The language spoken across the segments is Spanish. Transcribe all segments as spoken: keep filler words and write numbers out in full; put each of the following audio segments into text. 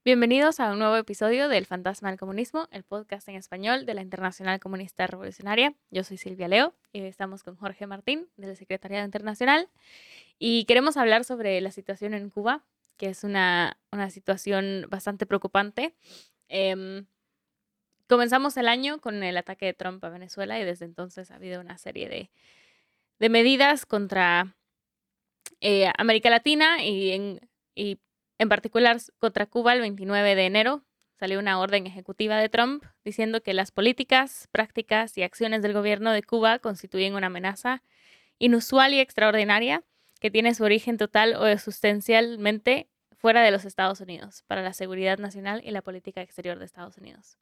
Bienvenidos a un nuevo episodio del Fantasma del Comunismo, el podcast en español de la Internacional Comunista Revolucionaria. Yo soy Silvia Leo y hoy estamos con Jorge Martín del Secretariado Internacional y queremos hablar sobre la situación en Cuba, que es una, una situación bastante preocupante. Em, comenzamos el año con el ataque de Trump a Venezuela y desde entonces ha habido una serie de, de medidas contra eh, América Latina y en, y en particular contra Cuba. El veintinueve de enero salió una orden ejecutiva de Trump diciendo que las políticas, prácticas y acciones del gobierno de Cuba constituyen una amenaza inusual y extraordinaria que tiene su origen total o sustancialmente fuera de los Estados Unidos para la seguridad nacional y la política exterior de Estados Unidos.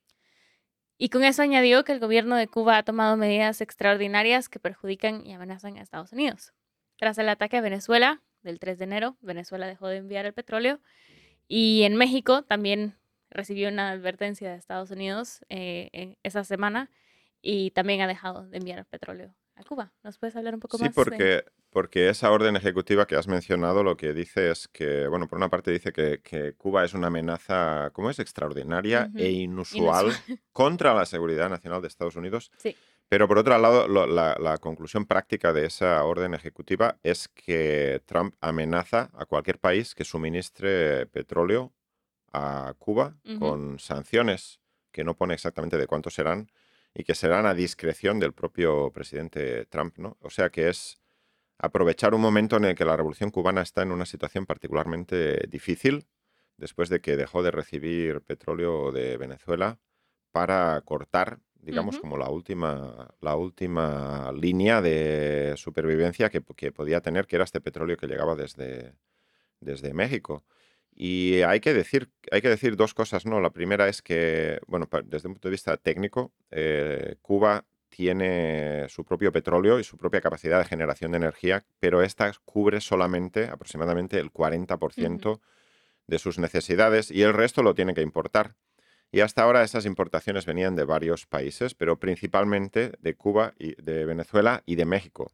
Y con eso añadió que el gobierno de Cuba ha tomado medidas extraordinarias que perjudican y amenazan a Estados Unidos. Tras el ataque a Venezuela del tres de enero, Venezuela dejó de enviar el petróleo y en México también recibió una advertencia de Estados Unidos eh, en esa semana y también ha dejado de enviar el petróleo a Cuba. ¿Nos puedes hablar un poco Sí, más de...? porque, porque esa orden ejecutiva que has mencionado lo que dice es que, bueno, por una parte dice que, que Cuba es una amenaza, ¿cómo es? Extraordinaria e Ujú. Inusual. inusual contra la seguridad nacional de Estados Unidos. Sí. Pero por otro lado, lo- la, la conclusión práctica de esa orden ejecutiva es que Trump amenaza a cualquier país que suministre petróleo a Cuba Ujú. con sanciones que no pone exactamente de cuánto serán y que serán a discreción del propio presidente Trump, ¿no? O sea que es aprovechar un momento en el que la revolución cubana está en una situación particularmente difícil, después de que dejó de recibir petróleo de Venezuela, para cortar, digamos, Ujú. como la última, la última línea de supervivencia que, que podía tener, que era este petróleo que llegaba desde, desde México. Y hay que decir, hay que decir dos cosas, ¿no? La primera es que, bueno, pa- desde un punto de vista técnico, eh, Cuba tiene su propio petróleo y su propia capacidad de generación de energía, pero esta cubre solamente aproximadamente el Ujú. cuarenta por ciento de sus necesidades y el resto lo tiene que importar. Y hasta ahora esas importaciones venían de varios países, pero principalmente de Cuba, y de Venezuela y de México.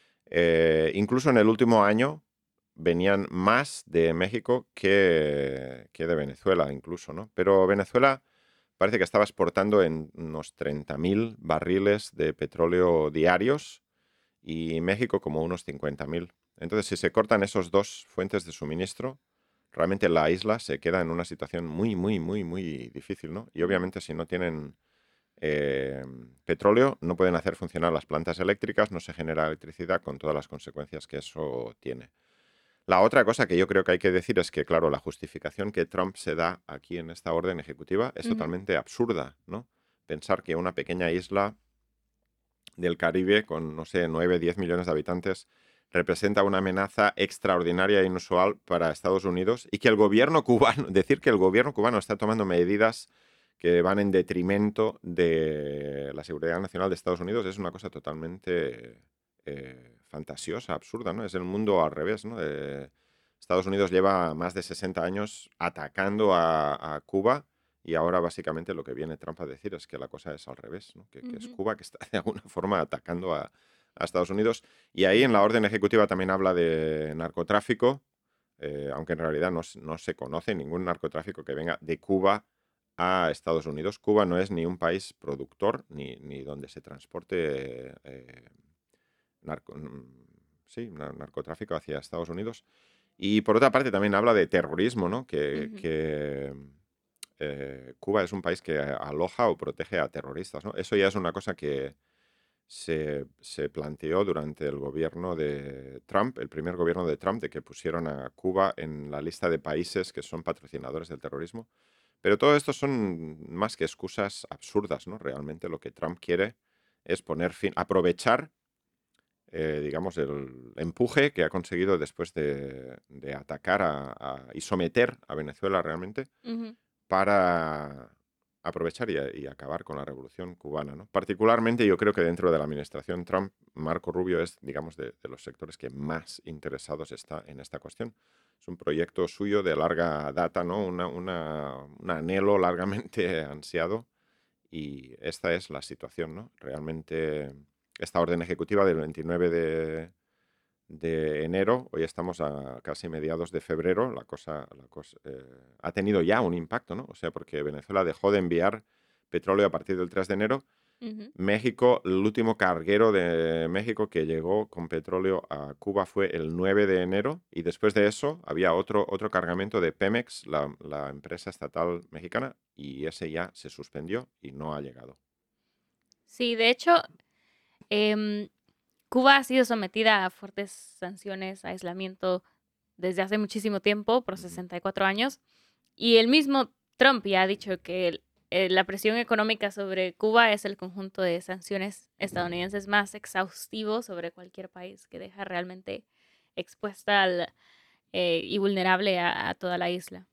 Eh, incluso en el último año venían más de México que, que de Venezuela, incluso, ¿no? Pero Venezuela parece que estaba exportando en unos treinta mil barriles de petróleo diarios y México como unos cincuenta mil. Entonces, si se cortan esos dos fuentes de suministro, realmente la isla se queda en una situación muy, muy, muy, muy difícil, ¿no? Y Ujú. obviamente si no tienen eh, petróleo, no pueden hacer funcionar las plantas eléctricas, no se genera electricidad con todas las consecuencias que eso tiene. La otra cosa que yo creo que hay que decir es que, claro, la justificación que Trump se da aquí en esta orden ejecutiva es Ujú. totalmente absurda, ¿no? Pensar que una pequeña isla del Caribe con, no sé, nueve, diez millones de habitantes representa una amenaza extraordinaria e inusual para Estados Unidos y que el gobierno cubano, decir que el gobierno cubano está tomando medidas que van en detrimento de la seguridad nacional de Estados Unidos es una cosa totalmente eh, fantasiosa, absurda, ¿no? Es el mundo al revés, ¿no? Eh, Estados Unidos lleva más de sesenta años atacando a, a Cuba y ahora básicamente lo que viene Trump a decir es que la cosa es al revés, ¿no? que, que es Ujú. Cuba que está de alguna forma atacando a, a Estados Unidos. Y ahí en la orden ejecutiva también habla de narcotráfico, eh, aunque en realidad no, s- no se conoce ningún narcotráfico que venga de Cuba a Estados Unidos. Cuba no es ni un país productor ni, ni donde se transporte eh, narco- mm, sí, na- narcotráfico hacia Estados Unidos. Y por otra parte también habla de terrorismo, ¿no? Que, Ujú. que, eh, Cuba es un país que aloja o protege a terroristas, ¿no? Eso ya es una cosa que se, se planteó durante el gobierno de Trump, el primer gobierno de Trump, de que pusieron a Cuba en la lista de países que son patrocinadores del terrorismo. Pero todo esto son más que excusas absurdas, ¿no? Realmente lo que Trump quiere es poner fin, aprovechar eh, digamos, el empuje que ha conseguido después de, de atacar a- a- y someter a Venezuela realmente Ujú. para aprovechar y, a- y acabar con la revolución cubana, ¿no? Particularmente yo creo que dentro de la administración Trump, Marco Rubio es, digamos, de, de los sectores que más interesados está en esta cuestión. Es un proyecto suyo de larga data, ¿no? Una, una- un anhelo largamente ansiado y esta es la situación, ¿no? Realmente esta orden ejecutiva del veintinueve de, de enero, hoy estamos a casi mediados de febrero, la cosa, la cosa eh, ha tenido ya un impacto, ¿no? O sea, porque Venezuela dejó de enviar petróleo a partir del tres de enero. Ujú. México, el último carguero de México que llegó con petróleo a Cuba fue el nueve de enero y después de eso había otro, otro cargamento de Pemex, la, la empresa estatal mexicana, y ese ya se suspendió y no ha llegado. Sí, de hecho, em, Cuba ha sido sometida a fuertes sanciones, aislamiento desde hace muchísimo tiempo, por Ujú. sesenta y cuatro años, y el mismo Trump ya ha dicho que el- eh, la presión económica sobre Cuba es el conjunto de sanciones estadounidenses más exhaustivo sobre cualquier país, que deja realmente expuesta al, eh, y vulnerable a, a toda la isla.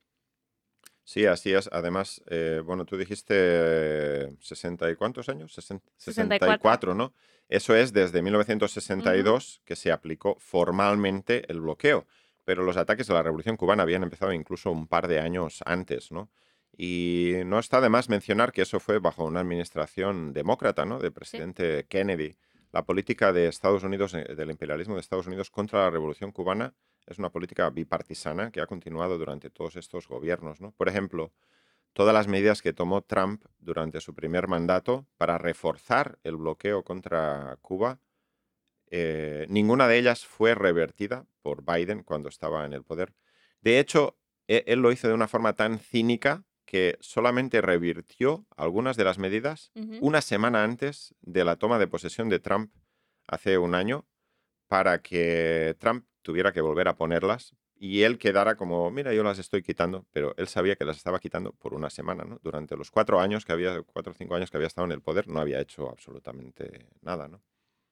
Sí, así es. Además, eh, bueno, tú dijiste eh, sesenta y cuántos años, Sesen- sesenta y cuatro. sesenta y cuatro, ¿no? Eso es desde mil novecientos sesenta y Ujú. dos que se aplicó formalmente el bloqueo, pero los ataques de la Revolución Cubana habían empezado incluso un par de años antes, ¿no? Y no está de más mencionar que eso fue bajo una administración demócrata, ¿no? Del Sí. presidente Kennedy. La política de Estados Unidos, eh, del imperialismo de Estados Unidos contra la Revolución Cubana es una política bipartisana que ha continuado durante todos estos gobiernos, ¿no? Por ejemplo, todas las medidas que tomó Trump durante su primer mandato para reforzar el bloqueo contra Cuba, eh, ninguna de ellas fue revertida por Biden cuando estaba en el poder. De hecho, e- él lo hizo de una forma tan cínica que solamente revirtió algunas de las medidas Ujú. una semana antes de la toma de posesión de Trump hace un año para que Trump tuviera que volver a ponerlas y él quedara como, mira, yo las estoy quitando, pero él sabía que las estaba quitando por una semana, ¿no? Durante los cuatro años que había, cuatro o cinco años que había estado en el poder, no había hecho absolutamente nada, ¿no?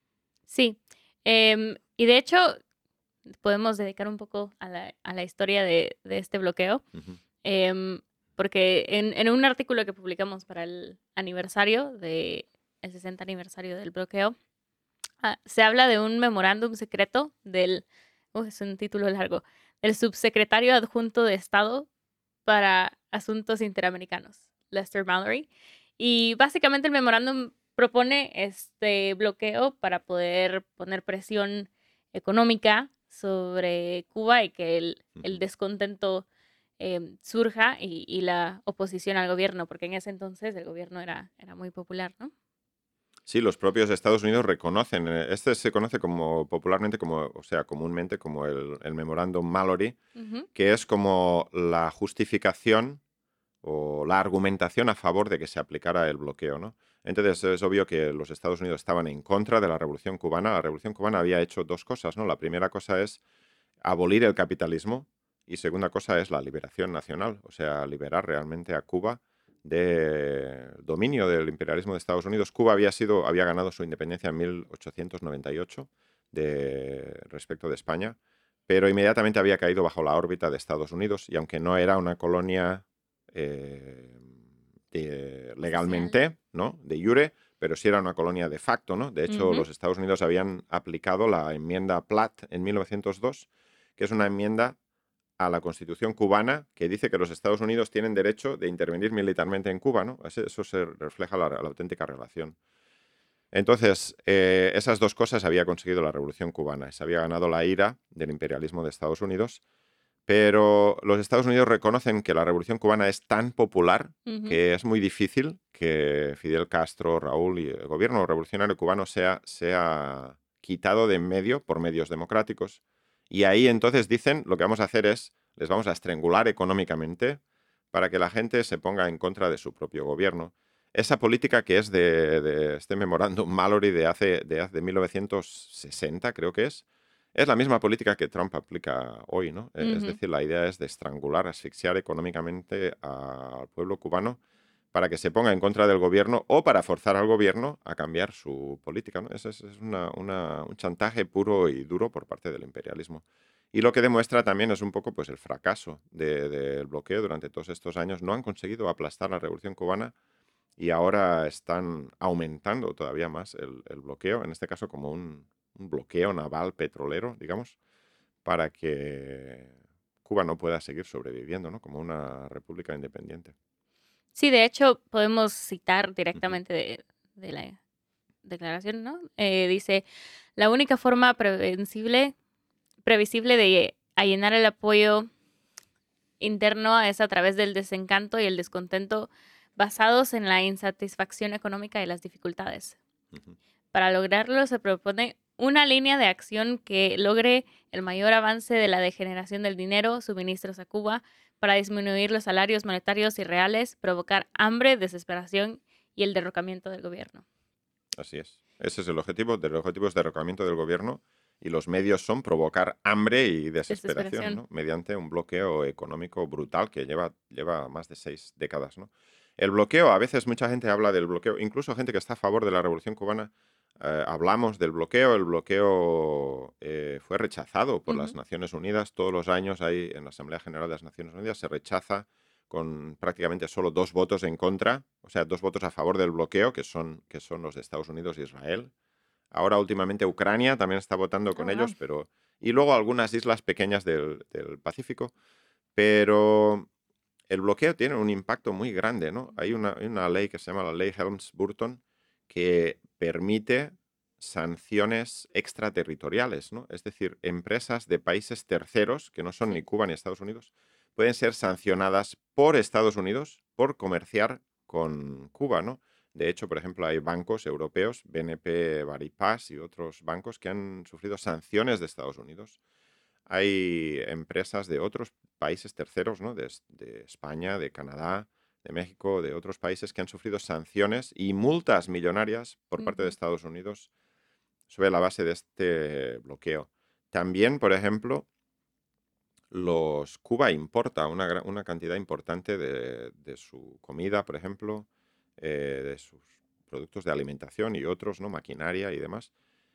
Sí. Em, y de hecho, podemos dedicar un poco a la, a la historia de, de este bloqueo. Ujú. Em, Porque en, en un artículo que publicamos para el aniversario de el sesenta aniversario del bloqueo, ah, se habla de un memorándum secreto del, uh, es un título largo, del subsecretario adjunto de Estado para Asuntos Interamericanos, Lester Mallory. Y básicamente el memorándum propone este bloqueo para poder poner presión económica sobre Cuba y que el, el Ujú. descontento em, surja y, y la oposición al gobierno, porque en ese entonces el gobierno era, era muy popular, ¿no? Sí, los propios Estados Unidos reconocen, eh, este se conoce como popularmente como, o sea, comúnmente como el, el memorándum Mallory, Ujú. que es como la justificación o la argumentación a favor de que se aplicara el bloqueo, ¿no? Entonces es obvio que los Estados Unidos estaban en contra de la Revolución Cubana. La Revolución Cubana había hecho dos cosas, ¿no? La primera cosa es abolir el capitalismo y segunda cosa es la liberación nacional, o sea, liberar realmente a Cuba del dominio del imperialismo de Estados Unidos. Cuba había sido, había ganado su independencia en mil ochocientos noventa y ocho de, respecto de España, pero inmediatamente había caído bajo la órbita de Estados Unidos y aunque no era una colonia eh, de- Oficial. legalmente, ¿no? De jure, pero sí era una colonia de facto, ¿no? De hecho, Ujú. los Estados Unidos habían aplicado la enmienda Platt en mil novecientos dos, que es una enmienda a la Constitución cubana que dice que los Estados Unidos tienen derecho de intervenir militarmente en Cuba, ¿no? Ese- Eso se refleja la, la auténtica relación. Entonces, eh, esas dos cosas había conseguido la Revolución cubana. Se había ganado la ira del imperialismo de Estados Unidos, pero los Estados Unidos reconocen que la Revolución cubana es tan popular Ujú. que es muy difícil que Fidel Castro, Raúl y el gobierno revolucionario cubano sea, sea quitado de en medio por medios democráticos. Y ahí entonces dicen, lo que vamos a hacer es, les vamos a estrangular económicamente para que la gente se ponga en contra de su propio gobierno. Esa política que es de, de este memorándum Mallory de hace, de hace mil novecientos sesenta, creo que es, es la misma política que Trump aplica hoy, ¿no? Eh, Es Ujú. decir, la idea es de estrangular, asfixiar económicamente al pueblo cubano para que se ponga en contra del gobierno o para forzar al gobierno a cambiar su política, ¿no? Ese es, es una- una- un chantaje puro y duro por parte del imperialismo. Y lo que demuestra también es un poco pues, el fracaso de- del bloqueo durante todos estos años. No han conseguido aplastar la revolución cubana y ahora están aumentando todavía más el, el bloqueo, en este caso como un, un bloqueo naval petrolero, digamos, para que Cuba no pueda seguir sobreviviendo, ¿no? Como una república independiente. Sí, de hecho, podemos citar Ujú. directamente de, de la declaración, ¿no? Eh, dice, la única forma previsible previsible de allenar el apoyo interno es a través del desencanto y el descontento basados en la insatisfacción económica y las dificultades. Ujú. Para lograrlo se propone una línea de acción que logre el mayor avance de la degeneración del dinero, suministros a Cuba, para disminuir los salarios monetarios y reales, provocar hambre, desesperación y el derrocamiento del gobierno. Así es. Ese es el objetivo. El objetivo es derrocamiento del gobierno y los medios son provocar hambre y desesperación, Desesperación. ¿no? Mediante un bloqueo económico brutal que lleva, lleva más de seis décadas, ¿no? El bloqueo, a veces mucha gente habla del bloqueo, incluso gente que está a favor de la Revolución Cubana, eh, hablamos del bloqueo. El bloqueo eh, fue rechazado por las Ujú. Naciones Unidas. Todos los años ahí en la Asamblea General de las Naciones Unidas se rechaza con prácticamente solo dos votos en contra, o sea, dos votos a favor del bloqueo, que son, que son los de Estados Unidos e Israel. Ahora últimamente Ucrania también está votando Oh, con wow. ellos, pero y luego algunas islas pequeñas del, del Pacífico, pero el bloqueo tiene un impacto muy grande, ¿no? Hay una, hay una ley que se llama la ley Helms-Burton que permite sanciones extraterritoriales, ¿no? Es decir, empresas de países terceros, que no son ni Sí. Cuba ni Estados Unidos, pueden ser sancionadas por Estados Unidos por comerciar con Cuba, ¿no? De hecho, por ejemplo, hay bancos europeos, B N P Paribas y otros bancos que han sufrido sanciones de Estados Unidos. Hay empresas de otros países terceros, ¿no? De, de España, de Canadá, de México, de otros países que han sufrido sanciones y multas millonarias por parte de Ujú. Estados Unidos sobre la base de este bloqueo. También, por ejemplo, los Cuba importa una, gra- una cantidad importante de, de su comida, por ejemplo, eh, de sus productos de alimentación y otros, ¿no? Maquinaria y demás.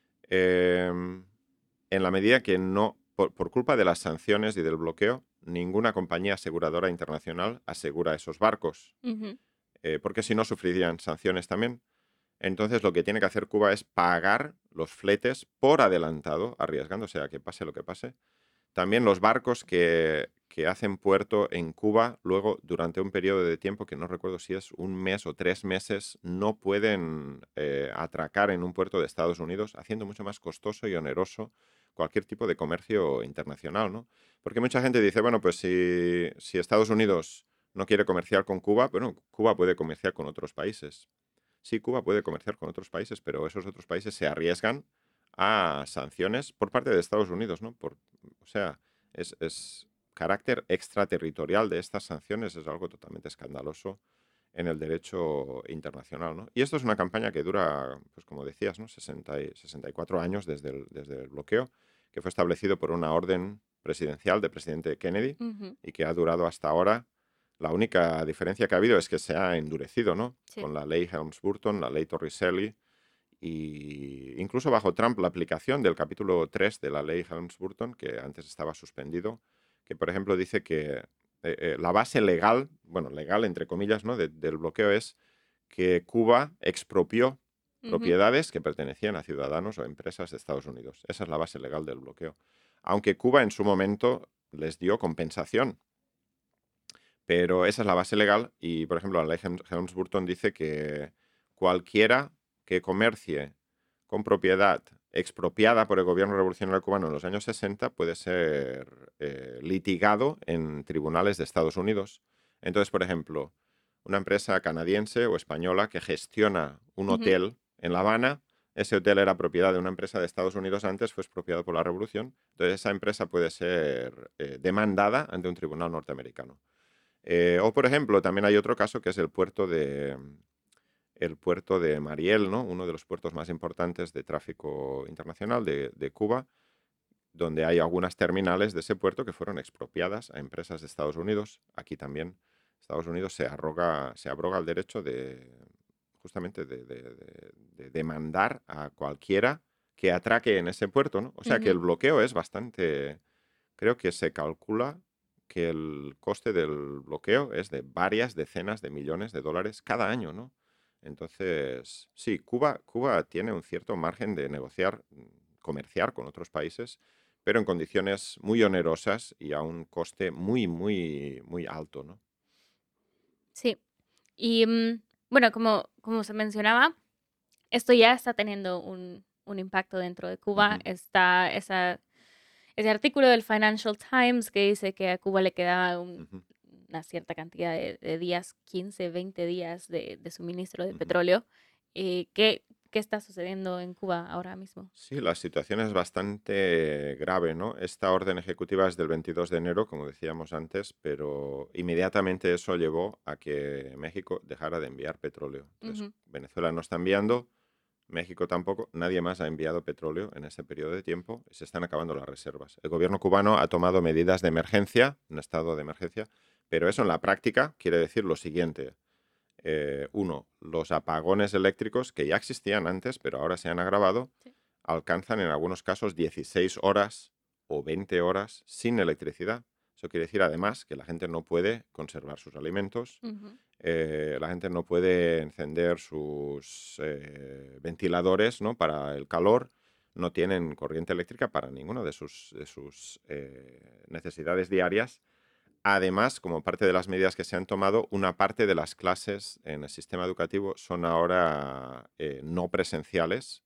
Em, en la medida que no, por, por culpa de las sanciones y del bloqueo, ninguna compañía aseguradora internacional asegura esos barcos, Ujú. eh, porque si no sufrirían sanciones también. Entonces lo que tiene que hacer Cuba es pagar los fletes por adelantado, arriesgándose a que pase lo que pase. También los barcos que, que hacen puerto en Cuba, luego durante un periodo de tiempo que no recuerdo si es un mes o tres meses, no pueden eh, atracar en un puerto de Estados Unidos, haciendo mucho más costoso y oneroso cualquier tipo de comercio internacional, ¿no? Porque mucha gente dice, bueno, pues si, si Estados Unidos no quiere comerciar con Cuba, bueno, Cuba puede comerciar con otros países. Sí, Cuba puede comerciar con otros países, pero esos otros países se arriesgan a sanciones por parte de Estados Unidos, ¿no? Por, o sea, es, es carácter extraterritorial de estas sanciones es algo totalmente escandaloso en el derecho internacional, ¿no? Y esto es una campaña que dura, pues como decías, ¿no? sesenta y, sesenta y cuatro años desde el, desde el bloqueo, que fue establecido por una orden presidencial del presidente Kennedy Ujú. y que ha durado hasta ahora. La única diferencia que ha habido es que se ha endurecido, ¿no? Sí. Con la ley Helms-Burton, la ley Torricelli, y incluso bajo Trump la aplicación del capítulo tres de la ley Helms-Burton, que antes estaba suspendido, que por ejemplo dice que eh, eh, la base legal, bueno, legal entre comillas, ¿no? de- del bloqueo es que Cuba expropió Ujú. propiedades que pertenecían a ciudadanos o empresas de Estados Unidos. Esa es la base legal del bloqueo. Aunque Cuba en su momento les dio compensación, pero esa es la base legal y, por ejemplo, la ley Helms- Helms-Burton dice que cualquiera que comercie con propiedad expropiada por el gobierno revolucionario cubano en los años sesenta puede ser eh, litigado en tribunales de Estados Unidos. Entonces, por ejemplo, una empresa canadiense o española que gestiona un Ujú. hotel en La Habana, ese hotel era propiedad de una empresa de Estados Unidos antes, fue expropiado por la revolución, entonces esa empresa puede ser eh, demandada ante un tribunal norteamericano. Eh, o, por ejemplo, también hay otro caso que es el puerto de, el puerto de Mariel, ¿no? Uno de los puertos más importantes de tráfico internacional de, de Cuba, donde hay algunas terminales de ese puerto que fueron expropiadas a empresas de Estados Unidos. Aquí también Estados Unidos se, arroga, se abroga el derecho de justamente de, de- de- de demandar a cualquiera que atraque en ese puerto, ¿no? O sea que el Ujú. bloqueo es bastante. Creo que se calcula que el coste del bloqueo es de varias decenas de millones de dólares cada año, ¿no? Entonces, sí, Cuba, Cuba tiene un cierto margen de negociar, mm, comerciar con otros países, pero en condiciones muy onerosas y a un coste muy, muy, muy alto, ¿no? Sí. Y mm, bueno, como, como se mencionaba, esto ya está teniendo un, un impacto dentro de Cuba. Ujú. Está esa ese artículo del Financial Times que dice que a Cuba le quedaba un, Uh-huh. una cierta cantidad de, de días, quince, veinte días de, de suministro de Uh-huh. petróleo. Eh, ¿qué, ¿Qué está sucediendo en Cuba ahora mismo? Sí, la situación es bastante grave, ¿no? Esta orden ejecutiva es del veintidós de enero, como decíamos antes, pero inmediatamente eso llevó a que México dejara de enviar petróleo. Entonces, Ujú. Venezuela no está enviando, México tampoco, nadie más ha enviado petróleo en ese periodo de tiempo y se están acabando las reservas. El gobierno cubano ha tomado medidas de emergencia, un estado de emergencia, pero eso en la práctica quiere decir lo siguiente. Eh, uno, los apagones eléctricos que ya existían antes, pero ahora se han agravado, Sí. alcanzan en algunos casos dieciséis horas o veinte horas sin electricidad. Eso quiere decir además que la gente no puede conservar sus alimentos, Ujú. eh, la gente no puede encender sus eh, ventiladores, ¿no?, para el calor, no tienen corriente eléctrica para ninguna de sus, de sus eh, necesidades diarias. Además, como parte de las medidas que se han tomado, una parte de las clases en el sistema educativo son ahora eh, no presenciales,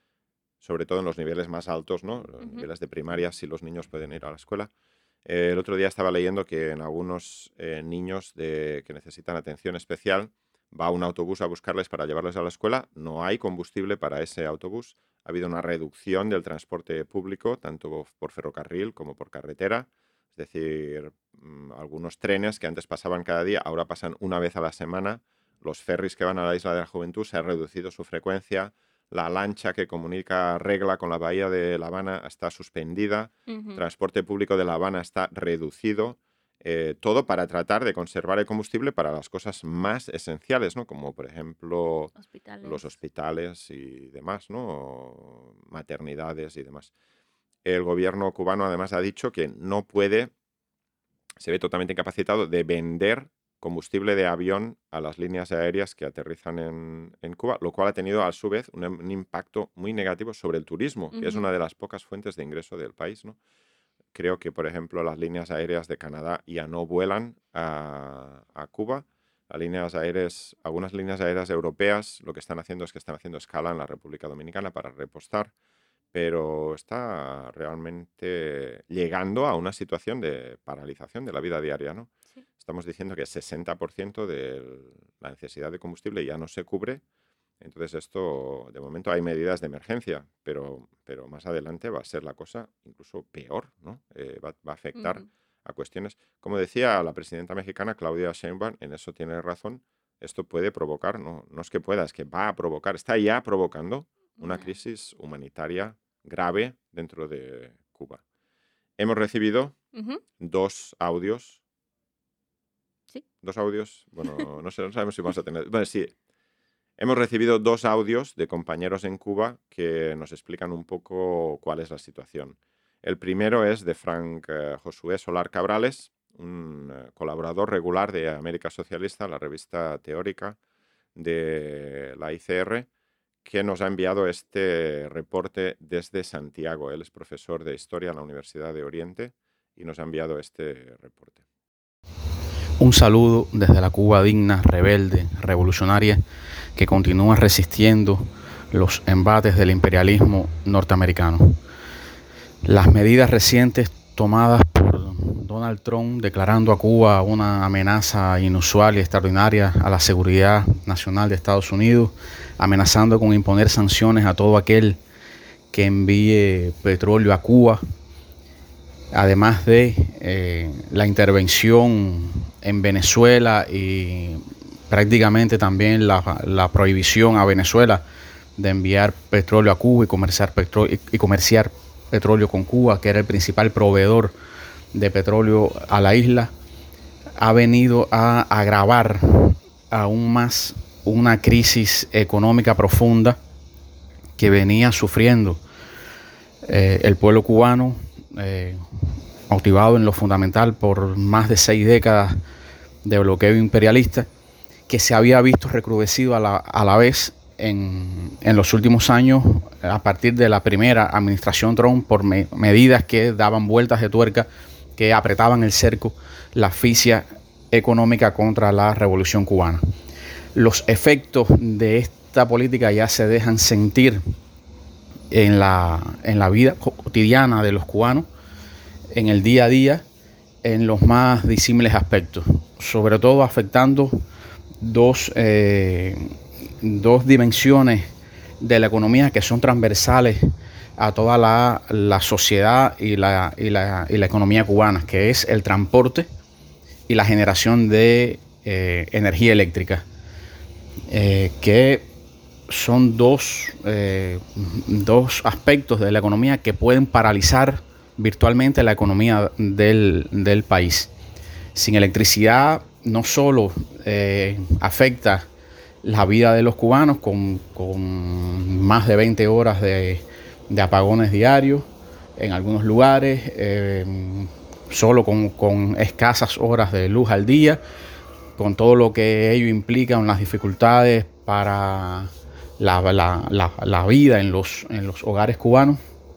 sobre todo en los niveles más altos, ¿no? Los Ujú. niveles de primaria, si los niños pueden ir a la escuela. Eh, el otro día estaba leyendo que en algunos eh, niños de, que necesitan atención especial va un autobús a buscarles para llevarles a la escuela. No hay combustible para ese autobús. Ha habido una reducción del transporte público, tanto por ferrocarril como por carretera. Es decir, mmm, algunos trenes que antes pasaban cada día, ahora pasan una vez a la semana. Los ferries que van a la Isla de la Juventud se ha reducido su frecuencia. La lancha que comunica Regla con la bahía de La Habana está suspendida. Ujú. Transporte público de La Habana está reducido. Eh, todo para tratar de conservar el combustible para las cosas más esenciales, ¿no? Como por ejemplo Hospitales. los hospitales y demás, ¿no? O maternidades y demás. El gobierno cubano además ha dicho que no puede, se ve totalmente incapacitado de vender combustible de avión a las líneas aéreas que aterrizan en, en Cuba, lo cual ha tenido a su vez un, un impacto muy negativo sobre el turismo, que es Ujú. una de las pocas fuentes de ingreso del país, ¿no? Creo que, por ejemplo, las líneas aéreas de Canadá ya no vuelan a, a Cuba. Las líneas aéreas, algunas líneas aéreas europeas lo que están haciendo es que están haciendo escala en la República Dominicana para repostar, pero está realmente llegando a una situación de paralización de la vida diaria, ¿no? Sí. Estamos diciendo que el sesenta por ciento de la necesidad de combustible ya no se cubre. Entonces esto, de momento hay medidas de emergencia, pero, pero más adelante va a ser la cosa incluso peor, ¿no? Eh, va, va a afectar Ujú. a cuestiones. Como decía la presidenta mexicana, Claudia Sheinbaum, en eso tiene razón, esto puede provocar, no, no es que pueda, es que va a provocar, está ya provocando una Una- crisis humanitaria grave dentro de Cuba. Hemos recibido Ujú. dos audios, Sí. dos audios, bueno, no sé, no sabemos si vamos a tener, bueno, sí, hemos recibido dos audios de compañeros en Cuba que nos explican un poco cuál es la situación. El primero es de Frank eh, Josué Solar Cabrales, un eh, colaborador regular de América Socialista, la revista teórica de la I C R, que nos ha enviado este reporte desde Santiago. Él es profesor de Historia en la Universidad de Oriente y nos ha enviado este reporte. Un saludo desde la Cuba digna, rebelde, revolucionaria, que continúa resistiendo los embates del imperialismo norteamericano. Las medidas recientes tomadas por Donald Trump declarando a Cuba una amenaza inusual y extraordinaria a la seguridad nacional de Estados Unidos, amenazando con imponer sanciones a todo aquel que envíe petróleo a Cuba, además de eh, la intervención en Venezuela y prácticamente también la, la prohibición a Venezuela de enviar petróleo a Cuba y comerciar, petro y comerciar petróleo con Cuba, que era el principal proveedor de petróleo a la isla, ha venido a agravar aún más una crisis económica profunda que venía sufriendo eh, el pueblo cubano, eh, motivado en lo fundamental por más de seis décadas de bloqueo imperialista, que se había visto recrudecido a la, a la vez en, en los últimos años a partir de la primera administración Trump por me, medidas que daban vueltas de tuerca, que apretaban el cerco, la asfixia económica contra la revolución cubana. Los efectos de esta política ya se dejan sentir en la, en la vida cotidiana de los cubanos, en el día a día en los más disímiles aspectos, sobre todo afectando dos, eh, dos dimensiones de la economía que son transversales a toda la, la sociedad y la, y, la, y la economía cubana, que es el transporte y la generación de eh, energía eléctrica, eh, que son dos, eh, dos aspectos de la economía que pueden paralizar virtualmente la economía del, del país. Sin electricidad no solo eh, afecta la vida de los cubanos con, con más de veinte horas de, de apagones diarios en algunos lugares, eh, solo con, con escasas horas de luz al día, con todo lo que ello implica en las dificultades para la, la, la, la vida en los, en los hogares cubanos,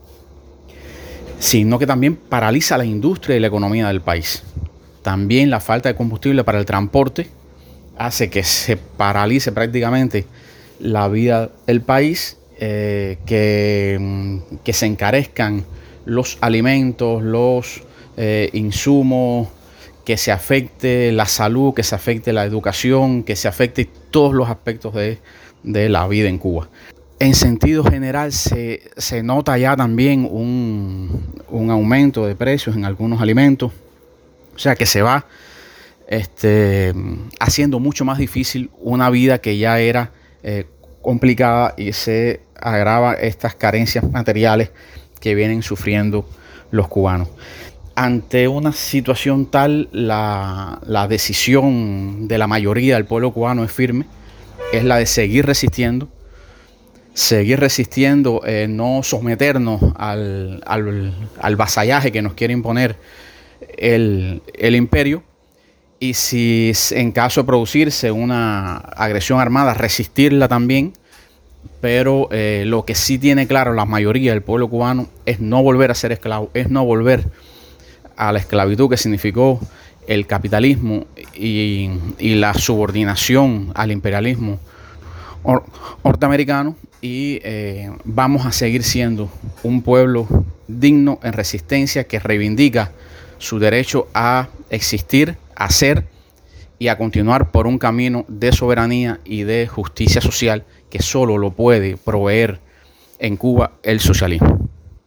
sino que también paraliza la industria y la economía del país. También la falta de combustible para el transporte hace que se paralice prácticamente la vida del país, eh, que, que se encarezcan los alimentos, los eh, insumos, que se afecte la salud, que se afecte la educación, que se afecte todos los aspectos de, de la vida en Cuba. En sentido general se, se nota ya también un, un aumento de precios en algunos alimentos, o sea que se va este, haciendo mucho más difícil una vida que ya era eh, complicada, y se agrava estas carencias materiales que vienen sufriendo los cubanos. Ante una situación tal, la, la decisión de la mayoría del pueblo cubano es firme, es la de seguir resistiendo, seguir resistiendo, eh, no someternos al, al, al vasallaje que nos quiere imponer el, el imperio, y si en caso de producirse una agresión armada, resistirla también, pero eh, lo que sí tiene claro la mayoría del pueblo cubano es no volver a ser esclavo, es no volver a la esclavitud que significó el capitalismo y, y la subordinación al imperialismo norteamericano, y eh, vamos a seguir siendo un pueblo digno en resistencia que reivindica su derecho a existir, a ser y a continuar por un camino de soberanía y de justicia social que solo lo puede proveer en Cuba el socialismo.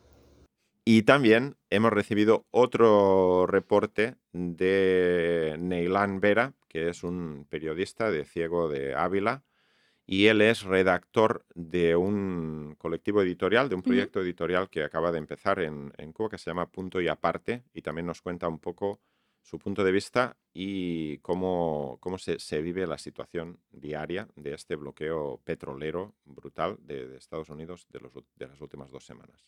Y también hemos recibido otro reporte de Neilán Vera, que es un periodista de Ciego de Ávila, y él es redactor de un colectivo editorial, de un proyecto uh-huh. editorial que acaba de empezar en, en Cuba, que se llama Punto y Aparte, y también nos cuenta un poco su punto de vista y cómo, cómo se, se vive la situación diaria de este bloqueo petrolero brutal de, de Estados Unidos de, los, de las últimas dos semanas.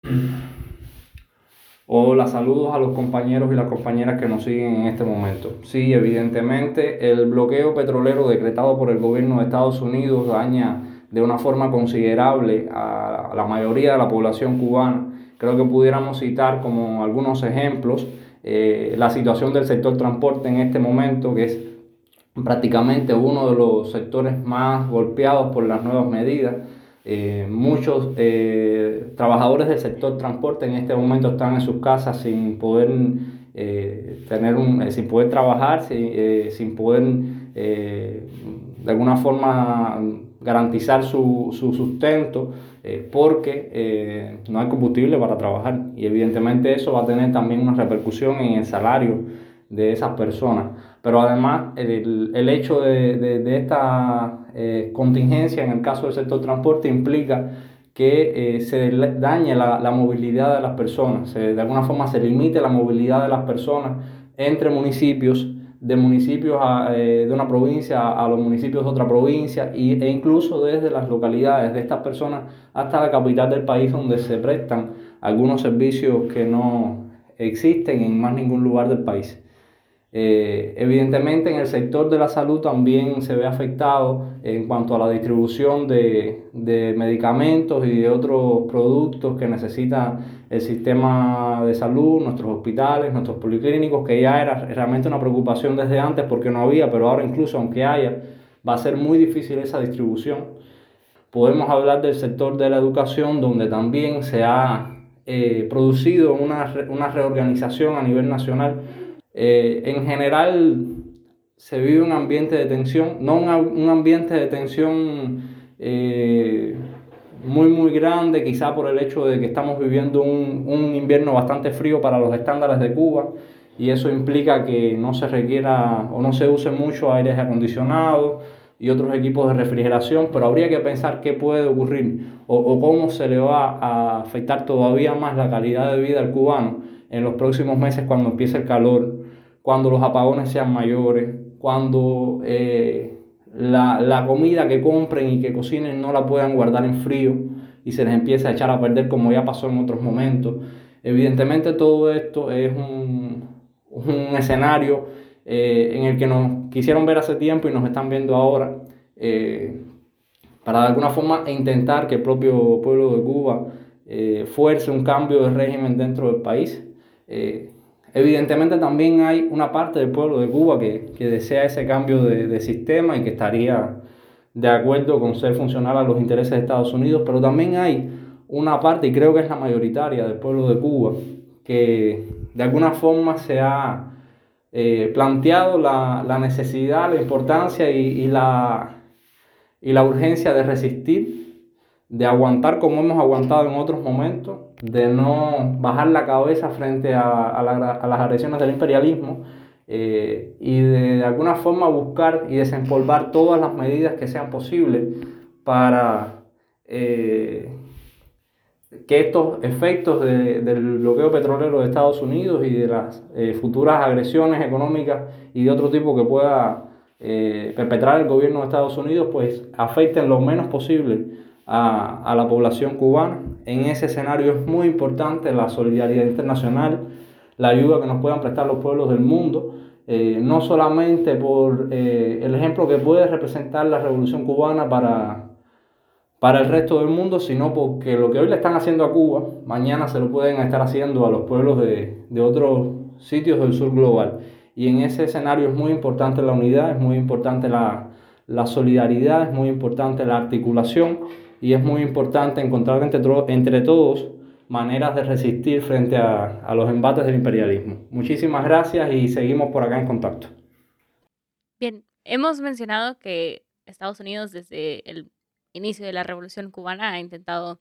Hola, saludos a los compañeros y las compañeras que nos siguen en este momento. Sí, evidentemente el bloqueo petrolero decretado por el gobierno de Estados Unidos daña de una forma considerable a la mayoría de la población cubana. Creo que pudiéramos citar como algunos ejemplos eh, la situación del sector transporte en este momento, que es prácticamente uno de los sectores más golpeados por las nuevas medidas. Eh, muchos eh, trabajadores del sector transporte en este momento están en sus casas sin poder eh, tener un, eh, sin poder trabajar, sin, eh, sin poder eh, de alguna forma garantizar su, su sustento eh, porque eh, no hay combustible para trabajar, y evidentemente eso va a tener también una repercusión en el salario de esas personas. Pero además el, el hecho de, de, de esta eh, contingencia en el caso del sector transporte implica que eh, se dañe la, la movilidad de las personas, se, de alguna forma se limite la movilidad de las personas entre municipios, de municipios a, eh, de una provincia a los municipios de otra provincia, y, e incluso desde las localidades de estas personas hasta la capital del país, donde se prestan algunos servicios que no existen en más ningún lugar del país. Eh, evidentemente en el sector de la salud también se ve afectado en cuanto a la distribución de, de medicamentos y de otros productos que necesita el sistema de salud, nuestros hospitales, nuestros policlínicos, que ya era realmente una preocupación desde antes porque no había, pero ahora incluso aunque haya, va a ser muy difícil esa distribución. Podemos hablar del sector de la educación, donde también se ha eh, producido una, re, una reorganización a nivel nacional. Eh, en general se vive un ambiente de tensión, no un, un ambiente de tensión eh, muy muy grande, quizá por el hecho de que estamos viviendo un, un invierno bastante frío para los estándares de Cuba, y eso implica que no se requiera o no se use mucho aires acondicionados y otros equipos de refrigeración, pero habría que pensar qué puede ocurrir o, o cómo se le va a afectar todavía más la calidad de vida al cubano en los próximos meses cuando empiece el calor, cuando los apagones sean mayores, cuando eh, la, la comida que compren y que cocinen no la puedan guardar en frío y se les empiece a echar a perder como ya pasó en otros momentos. Evidentemente todo esto es un, un escenario eh, en el que nos quisieron ver hace tiempo y nos están viendo ahora, eh, para de alguna forma intentar que el propio pueblo de Cuba eh, fuerce un cambio de régimen dentro del país. Eh, evidentemente también hay una parte del pueblo de Cuba que, que desea ese cambio de, de sistema y que estaría de acuerdo con ser funcional a los intereses de Estados Unidos, pero también hay una parte, y creo que es la mayoritaria del pueblo de Cuba, que de alguna forma se ha eh, planteado la, la necesidad, la importancia y, y, la, y la urgencia de resistir, de aguantar como hemos aguantado en otros momentos, de no bajar la cabeza frente a, a, la, a las agresiones del imperialismo, eh, y de, de alguna forma buscar y desempolvar todas las medidas que sean posibles para eh, que estos efectos de, del bloqueo petrolero de Estados Unidos y de las eh, futuras agresiones económicas y de otro tipo que pueda eh, perpetrar el gobierno de Estados Unidos, pues afecten lo menos posible a, a la población cubana. En ese escenario es muy importante la solidaridad internacional, la ayuda que nos puedan prestar los pueblos del mundo, eh, no solamente por eh, el ejemplo que puede representar la Revolución Cubana para, para el resto del mundo, sino porque lo que hoy le están haciendo a Cuba, mañana se lo pueden estar haciendo a los pueblos de, de otros sitios del sur global. Y en ese escenario es muy importante la unidad, es muy importante la, la solidaridad, es muy importante la articulación y es muy importante encontrar entre, entre todos maneras de resistir frente a, a los embates del imperialismo. Muchísimas gracias y seguimos por acá en contacto. Bien, hemos mencionado que Estados Unidos desde el inicio de la Revolución Cubana ha intentado